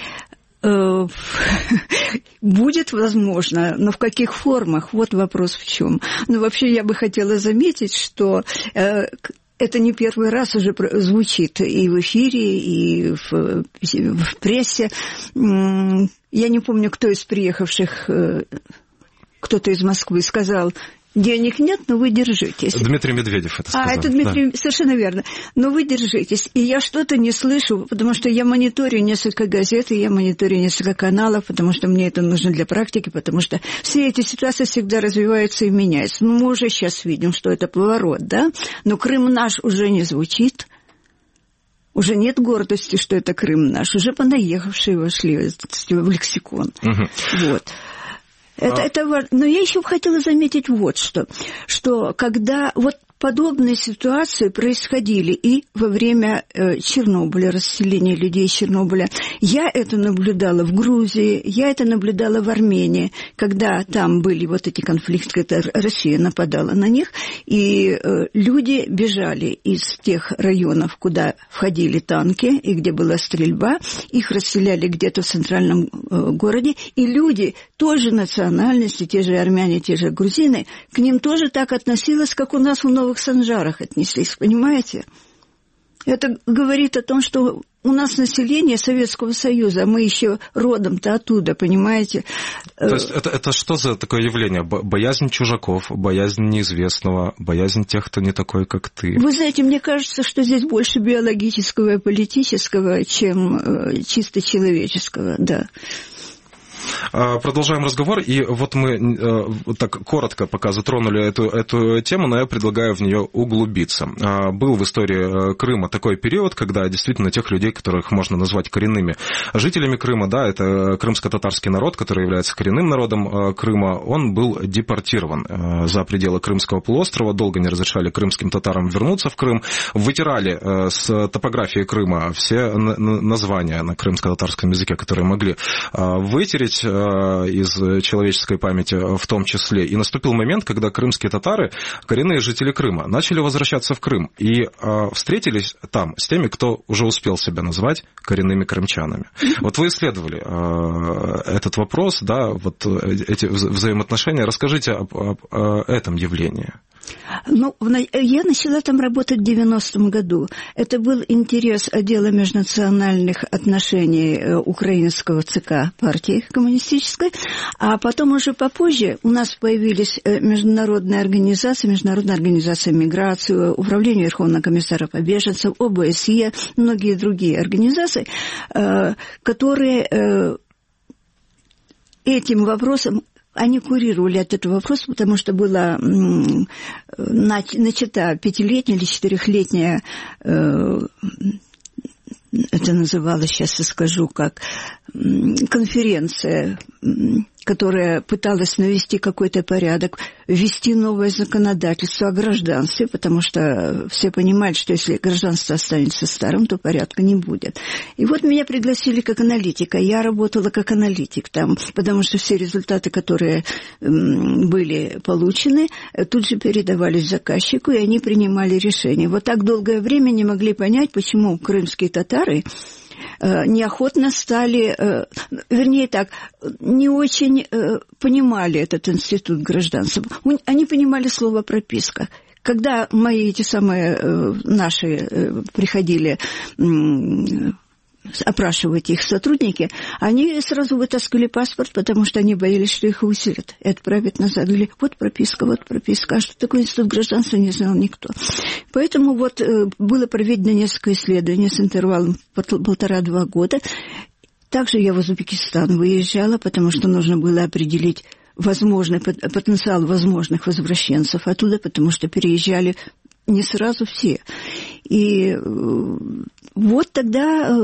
Будет, возможно, но в каких формах? Вот вопрос в чем. Ну, вообще, я бы хотела заметить, что... Это не первый раз уже звучит и в эфире, и в прессе. Я не помню, кто из приехавших, кто-то из Москвы сказал: денег нет, но вы держитесь. Дмитрий Медведев это сказал. Это Дмитрий, да. Совершенно верно. Но вы держитесь. И я что-то не слышу, потому что я мониторю несколько газет, и я мониторю несколько каналов, потому что мне это нужно для практики, потому что все эти ситуации всегда развиваются и меняются. Ну, мы уже сейчас видим, что это поворот, да? Но Крым наш уже не звучит. Уже нет гордости, что это Крым наш. Уже понаехавшие вошли в лексикон. Вот. Это важно. Но я еще хотела заметить вот что когда вот подобные ситуации происходили и во время Чернобыля, расселения людей из Чернобыля. Я это наблюдала в Грузии, я это наблюдала в Армении, когда там были вот эти конфликты, когда Россия нападала на них, и люди бежали из тех районов, куда входили танки и где была стрельба, их расселяли где-то в центральном городе, и люди той же национальности, те же армяне, те же грузины, к ним тоже так относилось, как у нас в Новых Санжарах отнеслись, понимаете? Это говорит о том, что у нас население Советского Союза, а мы еще родом-то оттуда, понимаете? То есть это что за такое явление? Боязнь чужаков, боязнь неизвестного, боязнь тех, кто не такой, как ты? Вы знаете, мне кажется, что здесь больше биологического и политического, чем чисто человеческого, да. Продолжаем разговор, и вот мы так коротко пока затронули эту тему, но я предлагаю в нее углубиться. Был в истории Крыма такой период, когда действительно тех людей, которых можно назвать коренными жителями Крыма, да, это крымско-татарский народ, который является коренным народом Крыма, он был депортирован за пределы Крымского полуострова, долго не разрешали крымским татарам вернуться в Крым, вытирали с топографии Крыма все названия на крымско-татарском языке, которые могли вытереть из человеческой памяти в том числе. И наступил момент, когда крымские татары, коренные жители Крыма, начали возвращаться в Крым и встретились там с теми, кто уже успел себя назвать коренными крымчанами. Вот вы исследовали этот вопрос, да, вот эти взаимоотношения. Расскажите об этом явлении. Ну, я начала там работать в 90-м году. Это был интерес отдела межнациональных отношений украинского ЦК партии коммунистической, а потом уже попозже у нас появились международная организация миграции, Управление Верховного комиссара по беженцам, ОБСЕ, многие другие организации, которые этим вопросом они курировали этот вопрос, потому что была начата 5-летняя или 4-летняя, это называлось, сейчас я скажу, как конференция, которая пыталась навести какой-то порядок, ввести новое законодательство о гражданстве, потому что все понимают, что если гражданство останется старым, то порядка не будет. И вот меня пригласили как аналитика. Я работала как аналитик там, потому что все результаты, которые были получены, тут же передавались заказчику, и они принимали решения. Вот так долгое время не могли понять, почему крымские татары неохотно стали, вернее так, не очень понимали этот институт гражданства. Они понимали слово «прописка». Когда мои эти самые наши приходили опрашивать их сотрудники, они сразу вытаскивали паспорт, потому что они боялись, что их выселят и отправят назад. Говорили, вот прописка. А что такое институт гражданства, не знал никто. Поэтому вот было проведено несколько исследований с интервалом 1,5-2 года. Также я в Узбекистан выезжала, потому что нужно было определить потенциал возможных возвращенцев оттуда, потому что переезжали не сразу все. И вот тогда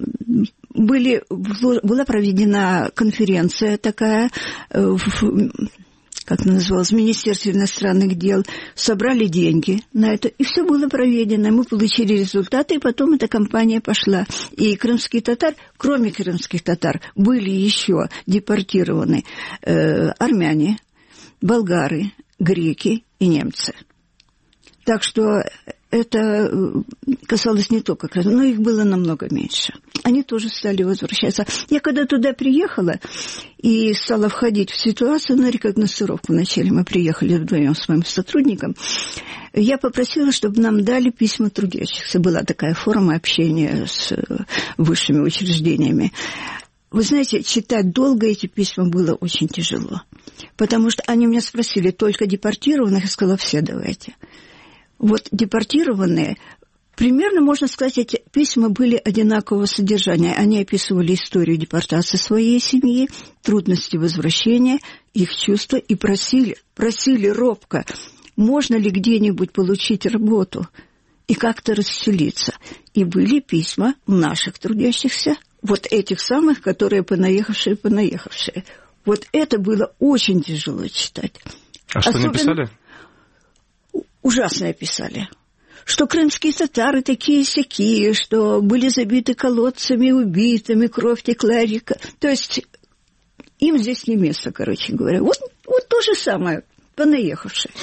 была проведена конференция такая, как она называлась, в Министерстве иностранных дел, собрали деньги на это, и все было проведено. Мы получили результаты, и потом эта кампания пошла. И крымские татары, кроме крымских татар, были еще депортированы армяне, болгары, греки и немцы. Так что это касалось не только Крыма, но их было намного меньше. Они тоже стали возвращаться. Я когда туда приехала и стала входить в ситуацию, на рекогносцировку вначале, мы приехали вдвоем с моим сотрудником, я попросила, чтобы нам дали письма трудящихся. Была такая форма общения с высшими учреждениями. Вы знаете, читать долго эти письма было очень тяжело. Потому что они меня спросили, только депортированных? Я сказала, все давайте. Вот депортированные, примерно, можно сказать, эти письма были одинакового содержания. Они описывали историю депортации своей семьи, трудности возвращения, их чувства, и просили робко, можно ли где-нибудь получить работу и как-то расселиться. И были письма наших трудящихся, вот этих самых, которые понаехавшие. Вот это было очень тяжело читать. А что они писали? Ужасно писали, что крымские татары такие-сякие, что были забиты колодцами, убитыми, кровь текла река. То есть им здесь не место, короче говоря. Вот то же самое. Понаехавшие.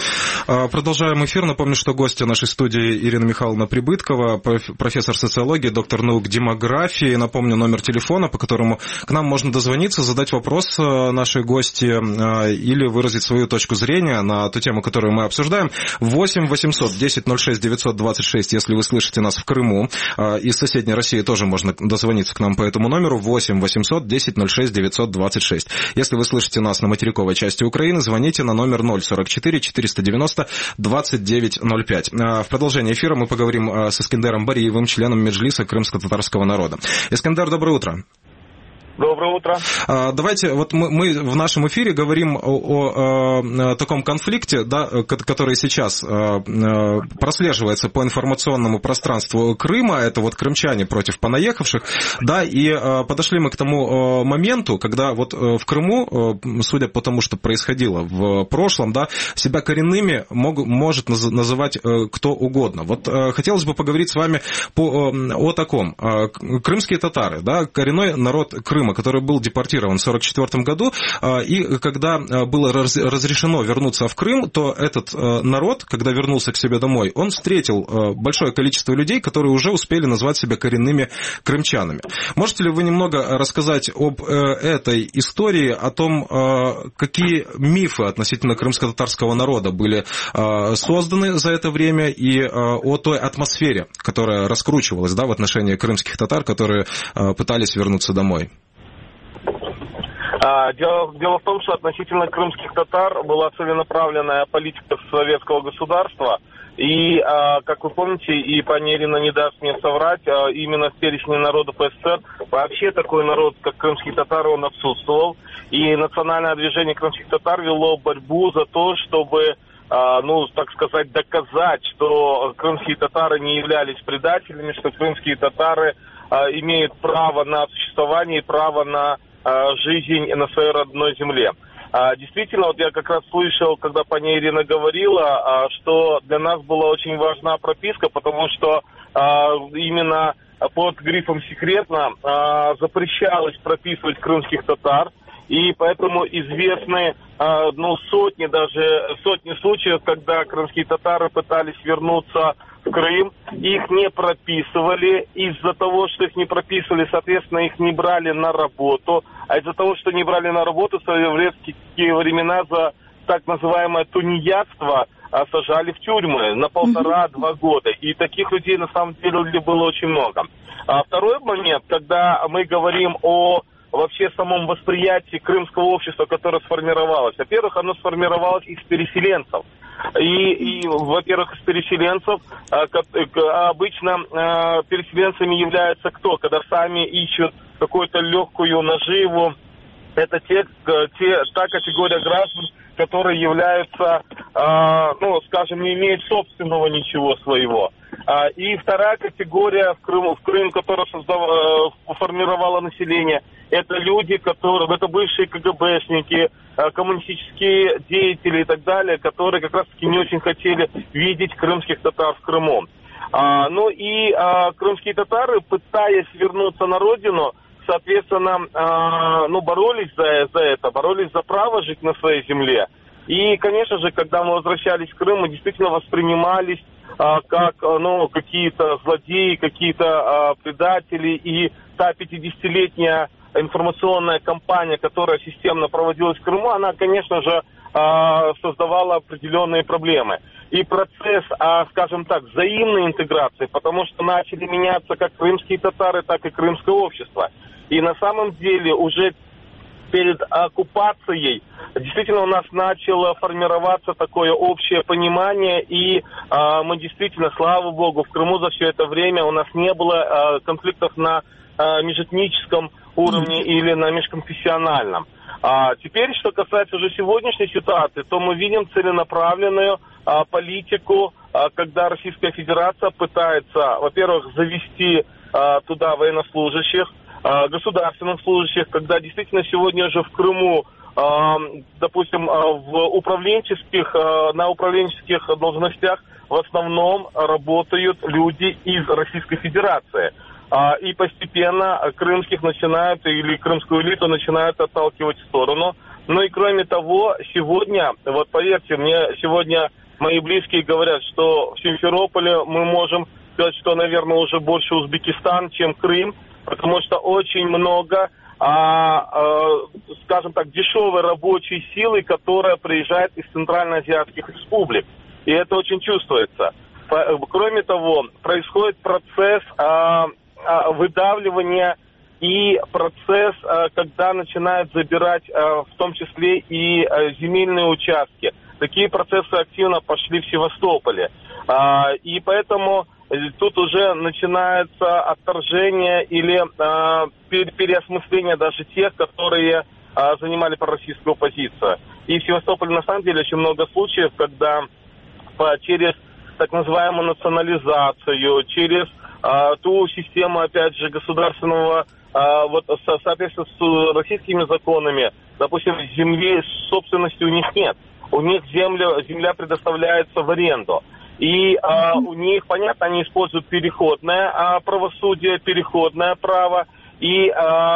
Продолжаем эфир. Напомню, что гостья нашей студии Ирина Михайловна Прибыткова, профессор социологии, доктор наук демографии. Напомню, номер телефона, по которому к нам можно дозвониться, задать вопрос нашей гости или выразить свою точку зрения на ту тему, которую мы обсуждаем. 8 800 10 06 926, если вы слышите нас в Крыму. Из соседней России тоже можно дозвониться к нам по этому номеру. 8 800 10 06 926. Если вы слышите нас на материковой части Украины, звоните на номер 044 490 2905. В продолжении эфира мы поговорим с Искендером Бариевым, членом Меджлиса крымско-татарского народа. Искендер, доброе утро. Доброе утро. Давайте, вот мы в нашем эфире говорим о таком конфликте, да, который сейчас прослеживается по информационному пространству Крыма, это вот крымчане против понаехавших, да, и подошли мы к тому моменту, когда вот в Крыму, судя по тому, что происходило в прошлом, да, себя коренными может называть кто угодно. Вот хотелось бы поговорить с вами о таком. Крымские татары, да, коренной народ Крыма, который был депортирован в 1944 году, и когда было разрешено вернуться в Крым, то этот народ, когда вернулся к себе домой, он встретил большое количество людей, которые уже успели назвать себя коренными крымчанами. Можете ли вы немного рассказать об этой истории, о том, какие мифы относительно крымско-татарского народа были созданы за это время, и о той атмосфере, которая раскручивалась, да, в отношении крымских татар, которые пытались вернуться домой? Дело в том, что относительно крымских татар была целенаправленная политика советского государства. И, как вы помните, и пани Ирина не даст мне соврать, именно в перечне народов СССР вообще такой народ, как крымские татары, он отсутствовал. И национальное движение крымских татар вело борьбу за то, чтобы, так сказать, доказать, что крымские татары не являлись предателями, что крымские татары имеют право на существование и право на жизнь на своей родной земле. Действительно, вот я как раз слышал, когда пани Ирина говорила, что для нас была очень важна прописка, потому что именно под грифом «секретно» запрещалось прописывать крымских татар, и поэтому известны сотни случаев, когда крымские татары пытались вернуться в Крым, их не прописывали, из-за того, что их не прописывали, соответственно, их не брали на работу, а из-за того, что не брали на работу, в советские времена за так называемое тунеядство сажали в тюрьмы на 1,5-2 года, и таких людей на самом деле было очень много. Второй момент, когда мы говорим о вообще самом восприятии крымского общества, которое сформировалось. Во-первых, оно сформировалось из переселенцев. И во-первых, из переселенцев обычно переселенцами являются кто? Когда сами ищут какую-то легкую наживу. Это та категория граждан, которые являются, не имеют собственного ничего своего. И вторая категория в Крым, которая формировала население, это люди, это бывшие КГБшники, коммунистические деятели и так далее, которые как раз-таки не очень хотели видеть крымских татар в Крыму. Крымские татары, пытаясь вернуться на родину, соответственно, боролись за это, боролись за право жить на своей земле. И, конечно же, когда мы возвращались в Крым, мы действительно воспринимались как какие-то злодеи, какие-то предатели. И та 50-летняя информационная кампания, которая системно проводилась в Крыму, она, конечно же, создавала определенные проблемы. И процесс, взаимной интеграции, потому что начали меняться как крымские татары, так и крымское общество. И на самом деле уже перед оккупацией действительно у нас начало формироваться такое общее понимание, и мы действительно, слава богу, в Крыму за все это время у нас не было конфликтов на межэтническом уровне или на межконфессиональном. Теперь, что касается уже сегодняшней ситуации, то мы видим целенаправленную политику, когда Российская Федерация пытается, во-первых, завести туда военнослужащих, государственных служащих, когда действительно сегодня уже в Крыму, допустим, на управленческих должностях в основном работают люди из Российской Федерации. И постепенно крымских или крымскую элиту начинают отталкивать в сторону. Ну и кроме того, сегодня, вот поверьте мне, сегодня мои близкие говорят, что в Симферополе мы можем сказать, что, наверное, уже больше Узбекистан, чем Крым, потому что очень много, скажем так, дешевой рабочей силы, которая приезжает из центральноазиатских республик. И это очень чувствуется. Кроме того, происходит процесс выдавливания и процесс, когда начинают забирать в том числе и земельные участки. Такие процессы активно пошли в Севастополе. И поэтому тут уже начинается отторжение или переосмысление даже тех, которые занимали пророссийскую позицию. И в Севастополе на самом деле очень много случаев, когда через так называемую национализацию, через ту систему, опять же, государственного, соответственно, с российскими законами, допустим, земли собственности у них нет. У них земля предоставляется в аренду. И у них, понятно, они используют переходное правосудие, переходное право, и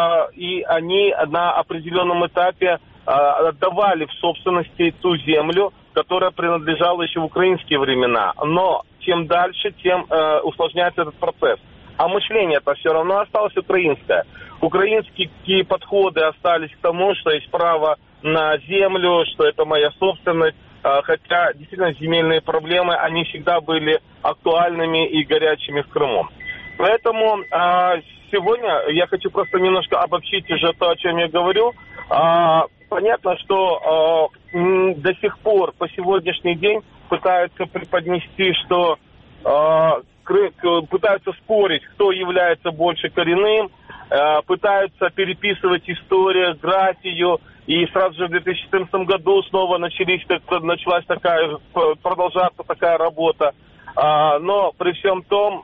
они на определенном этапе отдавали в собственности ту землю, которая принадлежала еще в украинские времена. Но чем дальше, тем усложняется этот процесс. А мышление-то все равно осталось украинское. Украинские подходы остались к тому, что есть право на землю, что это моя собственность. Хотя действительно земельные проблемы, они всегда были актуальными и горячими в Крыму. Поэтому сегодня я хочу просто немножко обобщить уже то, о чем я говорю. Понятно, что до сих пор, по сегодняшний день, пытаются преподнести, что пытаются спорить, кто является больше коренным, пытаются переписывать историографию, и сразу же в 2014 году снова началась продолжаться такая работа. Но при всем том,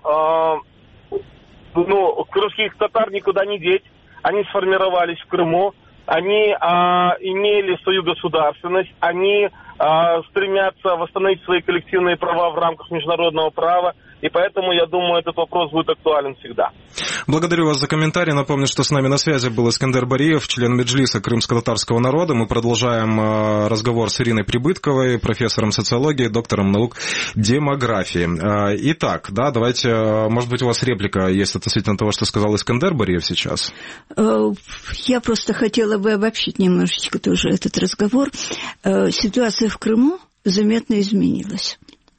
крымских татар никуда не деть, они сформировались в Крыму, они имели свою государственность, они стремятся восстановить свои коллективные права в рамках международного права, и поэтому, я думаю, этот вопрос будет актуален всегда. Благодарю вас за комментарий. Напомню, что с нами на связи был Искандер Бариев, член Меджлиса крымско-татарского народа. Мы продолжаем разговор с Ириной Прибытковой, профессором социологии, доктором наук демографии. Итак, давайте, может быть, у вас реплика есть относительно того, что сказал Искандер Бариев сейчас? Я просто хотела бы обобщить немножечко тоже этот разговор. Ситуация в Крыму заметно изменилась.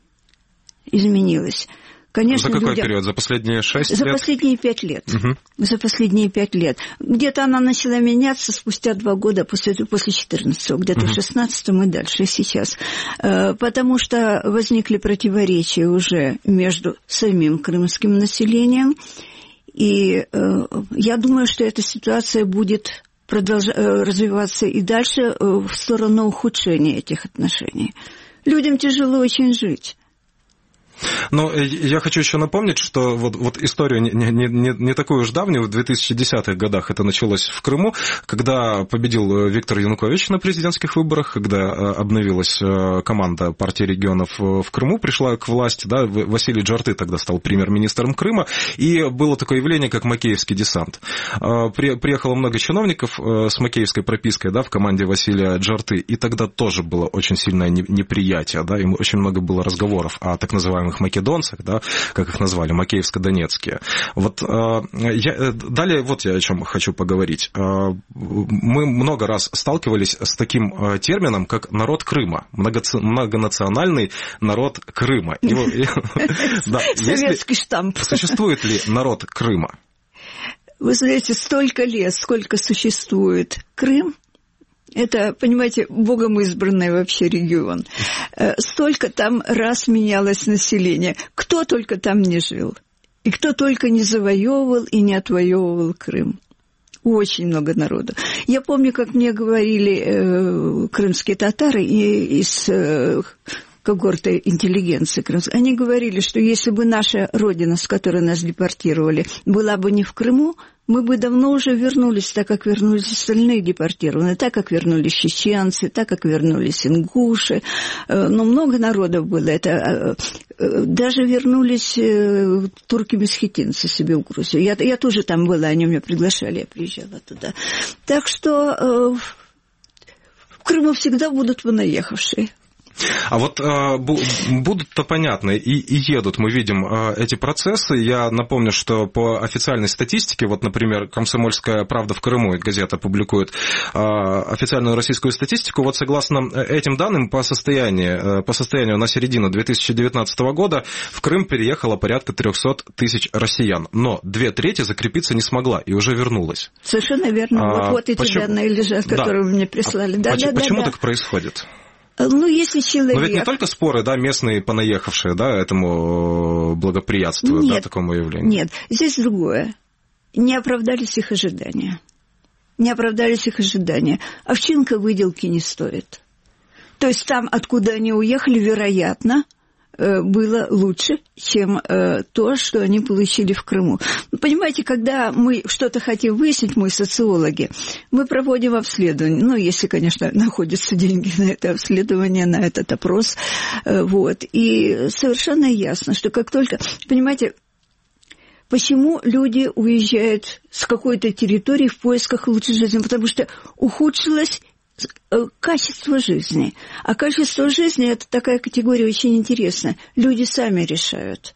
Конечно, за какой период? За последние 6 лет? За последние 5 лет. Угу. За последние 5 лет. Где-то она начала меняться спустя 2 года после 14-го, где-то в 16-м и дальше сейчас. Потому что возникли противоречия уже между самим крымским населением. И я думаю, что эта ситуация будет развиваться и дальше в сторону ухудшения этих отношений. Людям тяжело очень жить. Но я хочу еще напомнить, что вот историю не такую уж давнюю, в 2010-х годах это началось в Крыму, когда победил Виктор Янукович на президентских выборах, когда обновилась команда партии регионов в Крыму, пришла к власти, Василий Джарты тогда стал премьер-министром Крыма, и было такое явление, как Макеевский десант. Приехало много чиновников с макеевской пропиской, в команде Василия Джарты, и тогда тоже было очень сильное неприятие, и очень много было разговоров о так называемых македонцах, как их назвали, макеевско-донецкие. Далее я о чем хочу поговорить. Мы много раз сталкивались с таким термином, как народ Крыма, многонациональный народ Крыма. Советский штамп. Существует ли народ Крыма? Вы знаете, столько лет, сколько существует Крым, это, понимаете, богом избранный вообще регион. Столько там раз менялось население. Кто только там не жил. И кто только не завоевывал и не отвоевывал Крым. Очень много народу. Я помню, как мне говорили крымские татары из когорты интеллигенции крымской. Они говорили, что если бы наша родина, с которой нас депортировали, была бы не в Крыму, мы бы давно уже вернулись, так как вернулись остальные депортированные, так как вернулись чеченцы, так как вернулись ингуши. Но много народов было. Это даже вернулись турки-месхетинцы себе в Грузию. Я тоже там была, они меня приглашали, я приезжала туда. Так что в Крыму всегда будут понаехавшие. А вот будут-то понятны и едут, мы видим эти процессы. Я напомню, что по официальной статистике, вот, например, «Комсомольская правда» в Крыму, газета публикует официальную российскую статистику, вот согласно этим данным, по состоянию на середину 2019 года в Крым переехало порядка 300 тысяч россиян, но 2/3 закрепиться не смогла и уже вернулась. Совершенно верно. Вот эти данные лежат, которые вы мне прислали. Почему так происходит? Ну, если человек... Но ведь не только споры, да, местные понаехавшие, да, этому благоприятствуют, да, такому явлению. Нет, здесь другое. Не оправдались их ожидания. Овчинка выделки не стоит. То есть там, откуда они уехали, вероятно, было лучше, чем то, что они получили в Крыму. Понимаете, когда мы что-то хотим выяснить, мы социологи, мы проводим обследование, ну, если, конечно, находятся деньги на это обследование, на этот опрос, вот, и совершенно ясно, что как только, понимаете, почему люди уезжают с какой-то территории в поисках лучшей жизни? Потому что ухудшилось качество жизни. А качество жизни – это такая категория очень интересная. Люди сами решают,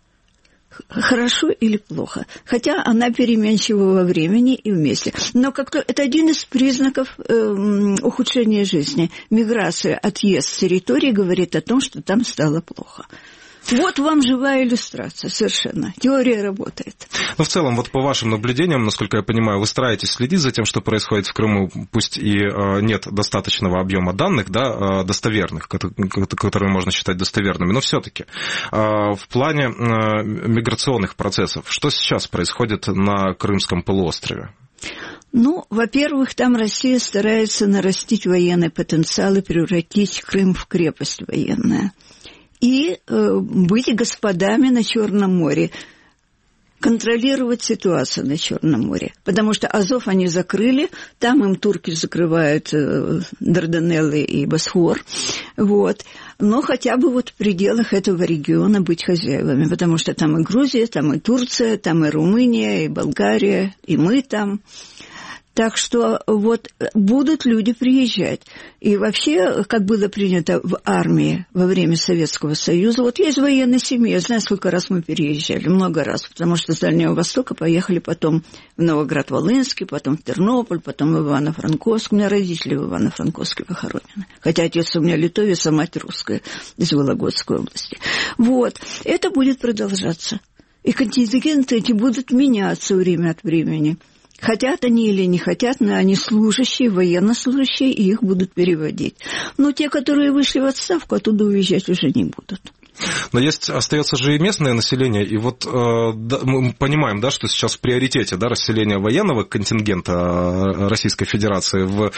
хорошо или плохо. Хотя она переменчива во времени и в месте. Но как-то это один из признаков ухудшения жизни. Миграция, отъезд с территории говорит о том, что там стало плохо. Вот вам живая иллюстрация, совершенно. Теория работает. Ну, в целом, вот по вашим наблюдениям, насколько я понимаю, вы стараетесь следить за тем, что происходит в Крыму, пусть и нет достаточного объема данных, да, достоверных, которые можно считать достоверными, но все-таки в плане миграционных процессов, что сейчас происходит на Крымском полуострове? Ну, во-первых, там Россия старается нарастить военный потенциал и превратить Крым в крепость военную. И быть господами на Черном море, контролировать ситуацию на Черном море. Потому что Азов они закрыли, там им турки закрывают Дарданеллы и Босфор, вот. Но хотя бы вот в пределах этого региона быть хозяевами, потому что там и Грузия, там и Турция, там и Румыния, и Болгария, и мы там. Так что вот будут люди приезжать. И вообще, как было принято в армии во время Советского Союза, вот есть военная семья, я знаю, сколько раз мы переезжали, много раз, потому что с Дальнего Востока поехали потом в Новоград-Волынский, потом в Тернополь, потом в Ивано-Франковск. У меня родители в Ивано-Франковске похоронены. Хотя отец у меня литовец, а мать русская из Вологодской области. Вот, это будет продолжаться. И контингенты эти будут меняться время от времени. Хотят они или не хотят, но они служащие, военнослужащие, и их будут переводить. Но те, которые вышли в отставку, оттуда уезжать уже не будут. Но остается же и местное население, и вот мы понимаем, да, что сейчас в приоритете, да, расселение военного контингента Российской Федерации в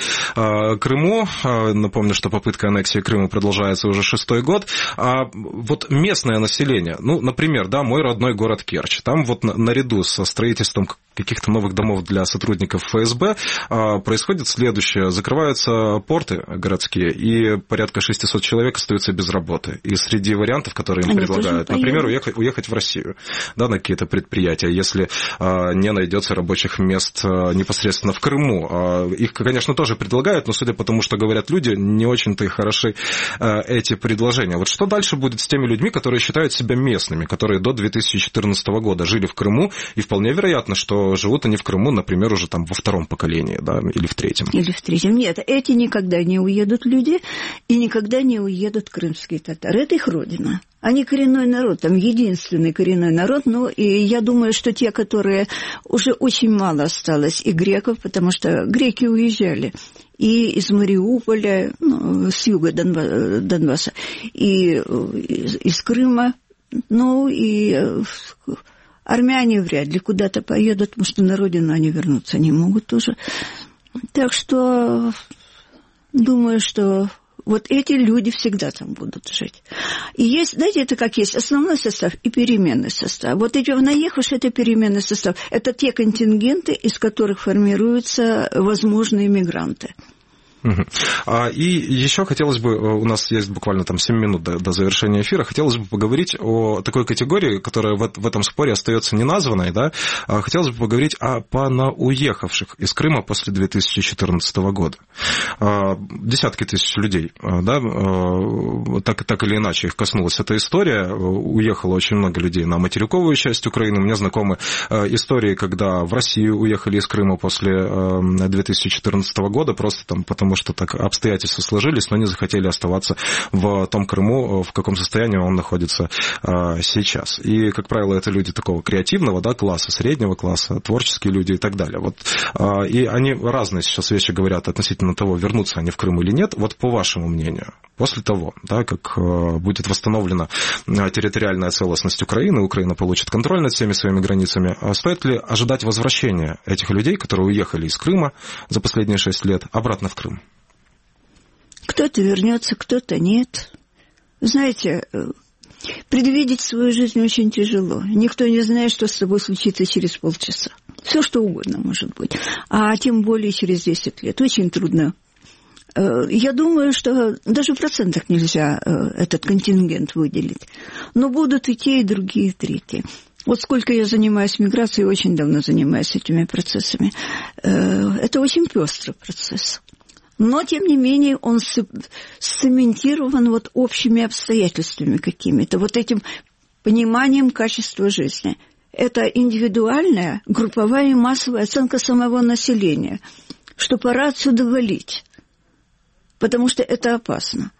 Крыму. Напомню, что попытка аннексии Крыма продолжается уже 6-й год. А вот местное население, ну, например, да, мой родной город Керчь, там вот наряду со строительством каких-то новых домов для сотрудников ФСБ происходит следующее. Закрываются порты городские, и порядка 600 человек остаются без работы. И среди вариантов, которые им предлагают, например, уехать в Россию, да, на какие-то предприятия, если не найдется рабочих мест непосредственно в Крыму. Их, конечно, тоже предлагают, но судя по тому, что говорят люди, не очень-то и хороши эти предложения. Вот что дальше будет с теми людьми, которые считают себя местными, которые до 2014 года жили в Крыму, и вполне вероятно, что живут они в Крыму, например, уже там во 2-м поколении, да, или в 3-м. Или в 3-м. Нет, эти никогда не уедут люди, и никогда не уедут крымские татары. Это их родина. Они коренной народ, там единственный коренной народ, ну, и я думаю, что те, которые уже очень мало осталось, и греков, потому что греки уезжали и из Мариуполя, ну, с юга Донбасса, и из Крыма, ну, и армяне вряд ли куда-то поедут, потому что на родину они вернуться не могут тоже. Так что думаю, что вот эти люди всегда там будут жить. И есть, знаете, это как есть основной состав и переменный состав. Вот эти наехавшие, это переменный состав. Это те контингенты, из которых формируются возможные мигранты. И еще хотелось бы, у нас есть буквально там 7 минут до завершения эфира, хотелось бы поговорить о такой категории, которая в этом споре остается неназванной, да? Хотелось бы поговорить о понауехавших из Крыма после 2014 года. Десятки тысяч людей, да, так или иначе их коснулась эта история. Уехало очень много людей на материковую часть Украины. Мне знакомы истории, когда в Россию уехали из Крыма после 2014 года, просто там потому что так обстоятельства сложились, но не захотели оставаться в том Крыму, в каком состоянии он находится сейчас. И, как правило, это люди такого креативного, да, класса, среднего класса, творческие люди и так далее. Вот, и они разные сейчас вещи говорят относительно того, вернутся они в Крым или нет. Вот по вашему мнению, после того, да, как будет восстановлена территориальная целостность Украины, Украина получит контроль над всеми своими границами, стоит ли ожидать возвращения этих людей, которые уехали из Крыма за последние 6 лет, обратно в Крым? Кто-то вернется, кто-то нет. Знаете, предвидеть свою жизнь очень тяжело. Никто не знает, что с тобой случится через полчаса. Все, что угодно может быть. А тем более через 10 лет. Очень трудно. Я думаю, что даже в процентах нельзя этот контингент выделить. Но будут и те, и другие, и третьи. Вот сколько я занимаюсь миграцией, очень давно занимаюсь этими процессами. Это очень пестрый процесс. Но, тем не менее, он сцементирован вот общими обстоятельствами какими-то, вот этим пониманием качества жизни. Это индивидуальная, групповая и массовая оценка самого населения, что пора отсюда валить, потому что это опасно.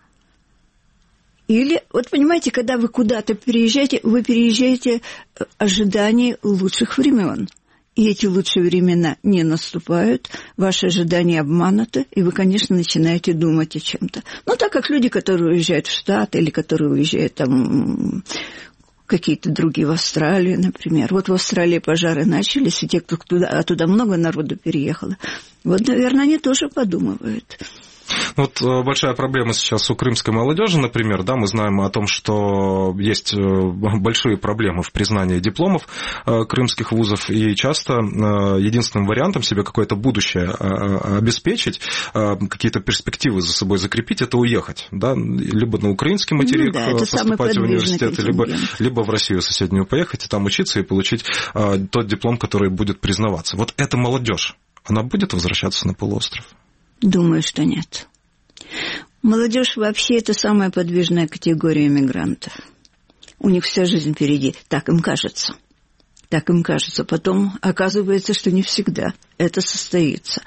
Или, вот понимаете, когда вы куда-то переезжаете, вы переезжаете в ожидании лучших времен. И эти лучшие времена не наступают, ваши ожидания обмануты, и вы, конечно, начинаете думать о чем-то. Ну, так как люди, которые уезжают в Штаты, или которые уезжают там какие-то другие в Австралию, например. Вот в Австралии пожары начались, и те, кто туда много народу переехало. Вот, наверное, они тоже подумывают. Вот большая проблема сейчас у крымской молодежи, например, да, мы знаем о том, что есть большие проблемы в признании дипломов крымских вузов, и часто единственным вариантом себе какое-то будущее обеспечить, какие-то перспективы за собой закрепить, это уехать, да, либо на украинский материк поступать в университет, либо в Россию соседнюю поехать и там учиться и получить тот диплом, который будет признаваться. Вот эта молодежь, она будет возвращаться на полуостров? Думаю, что нет. Молодежь вообще это самая подвижная категория мигрантов. У них вся жизнь впереди. Так им кажется. Так им кажется. Потом оказывается, что не всегда это состоится.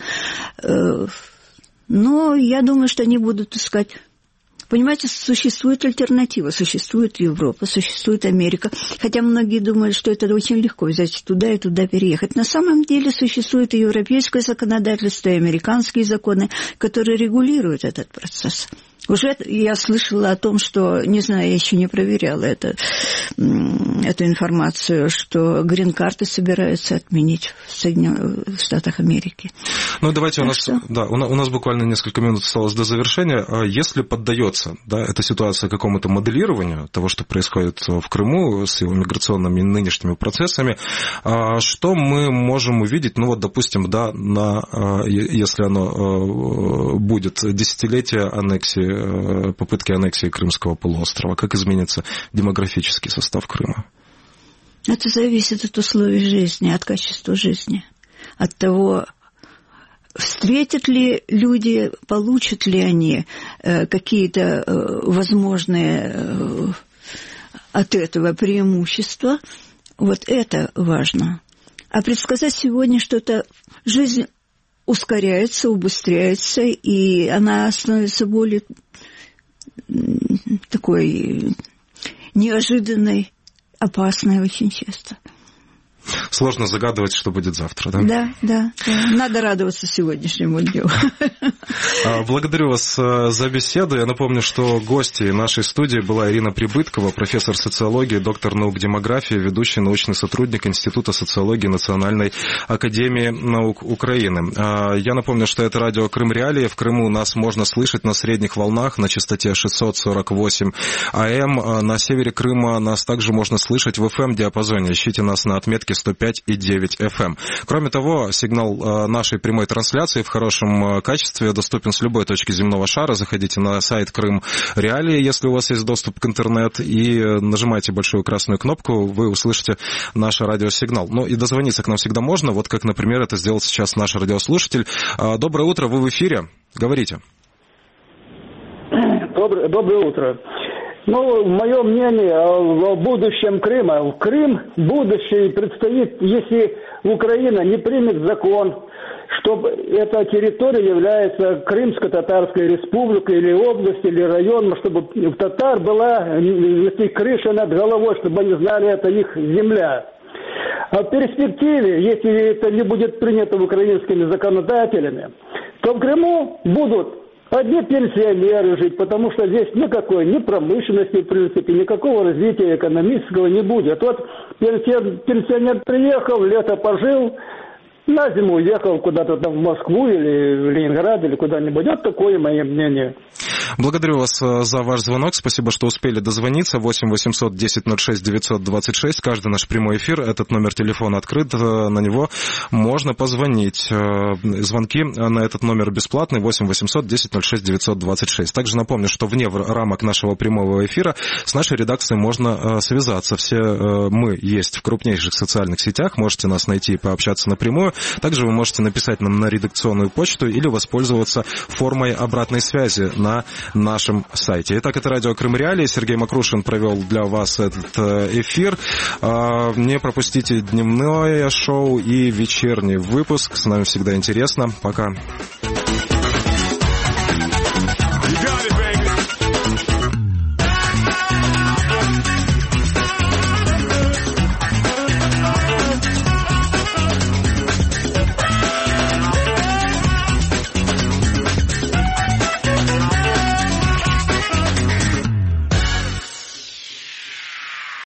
Но я думаю, что они будут искать... Понимаете, существует альтернатива. Существует Европа, существует Америка. Хотя многие думают, что это очень легко взять туда и туда переехать. На самом деле существует и европейское законодательство, и американские законы, которые регулируют этот процесс. Уже я слышала о том, что, не знаю, я еще не проверяла эту информацию, что грин-карты собираются отменить в Штатах Америки. Ну, давайте, у нас буквально несколько минут осталось до завершения. Если поддается, да, эта ситуация какому-то моделированию того, что происходит в Крыму с его миграционными нынешними процессами, что мы можем увидеть, ну, вот, допустим, да, если оно будет десятилетие аннексии, попытки аннексии Крымского полуострова, как изменится демографический состав Крыма? Это зависит от условий жизни, от качества жизни, от того, встретят ли люди, получат ли они какие-то возможные от этого преимущества. Вот это важно. А предсказать сегодня что-то... Жизнь ускоряется, убыстряется, и она становится более такой неожиданной, опасной очень часто. Сложно загадывать, что будет завтра, да? Да. Надо радоваться сегодняшнему дню. Благодарю вас за беседу. Я напомню, что гостьей нашей студии была Ирина Прибыткова, профессор социологии, доктор наук демографии, ведущий научный сотрудник Института социологии Национальной академии наук Украины. Я напомню, что это радио Крым Реалии. В Крыму нас можно слышать на средних волнах на частоте 648 АМ. На севере Крыма нас также можно слышать в FM-диапазоне. Ищите нас на отметке 105,9 FM. Кроме того, сигнал нашей прямой трансляции в хорошем качестве доступен с любой точки земного шара. Заходите на сайт Крым Реалии, если у вас есть доступ к интернету, и нажимайте большую красную кнопку, вы услышите наш радиосигнал. Ну и дозвониться к нам всегда можно, вот как, например, это сделал сейчас наш радиослушатель. Доброе утро, вы в эфире. Говорите. Доброе утро. Ну, мое мнение о будущем Крыма. Крым будущее предстоит, если Украина не примет закон, чтобы эта территория является Крымско-Татарской республикой или областью, или районом, чтобы у татар была крыша над головой, чтобы они знали, это их земля. А в перспективе, если это не будет принято украинскими законодателями, то в Крыму будут одни пенсионеры жить, потому что здесь никакой ни промышленности, в принципе, никакого развития экономического не будет. Вот пенсионер приехал, лето пожил, на зиму уехал куда-то там в Москву или в Ленинград или куда-нибудь. Вот такое мое мнение. Благодарю вас за ваш звонок. Спасибо, что успели дозвониться. 8 800 10 06 926. Каждый наш прямой эфир. Этот номер телефона открыт. На него можно позвонить. Звонки на этот номер бесплатные. 8 800 10 06 926. Также напомню, что вне рамок нашего прямого эфира с нашей редакцией можно связаться. Все мы есть в крупнейших социальных сетях. Можете нас найти и пообщаться напрямую. Также вы можете написать нам на редакционную почту или воспользоваться формой обратной связи на нашем сайте. Итак, это радио Крым Реалии. Сергей Макрушин провел для вас этот эфир. Не пропустите дневное шоу и вечерний выпуск. С нами всегда интересно. Пока.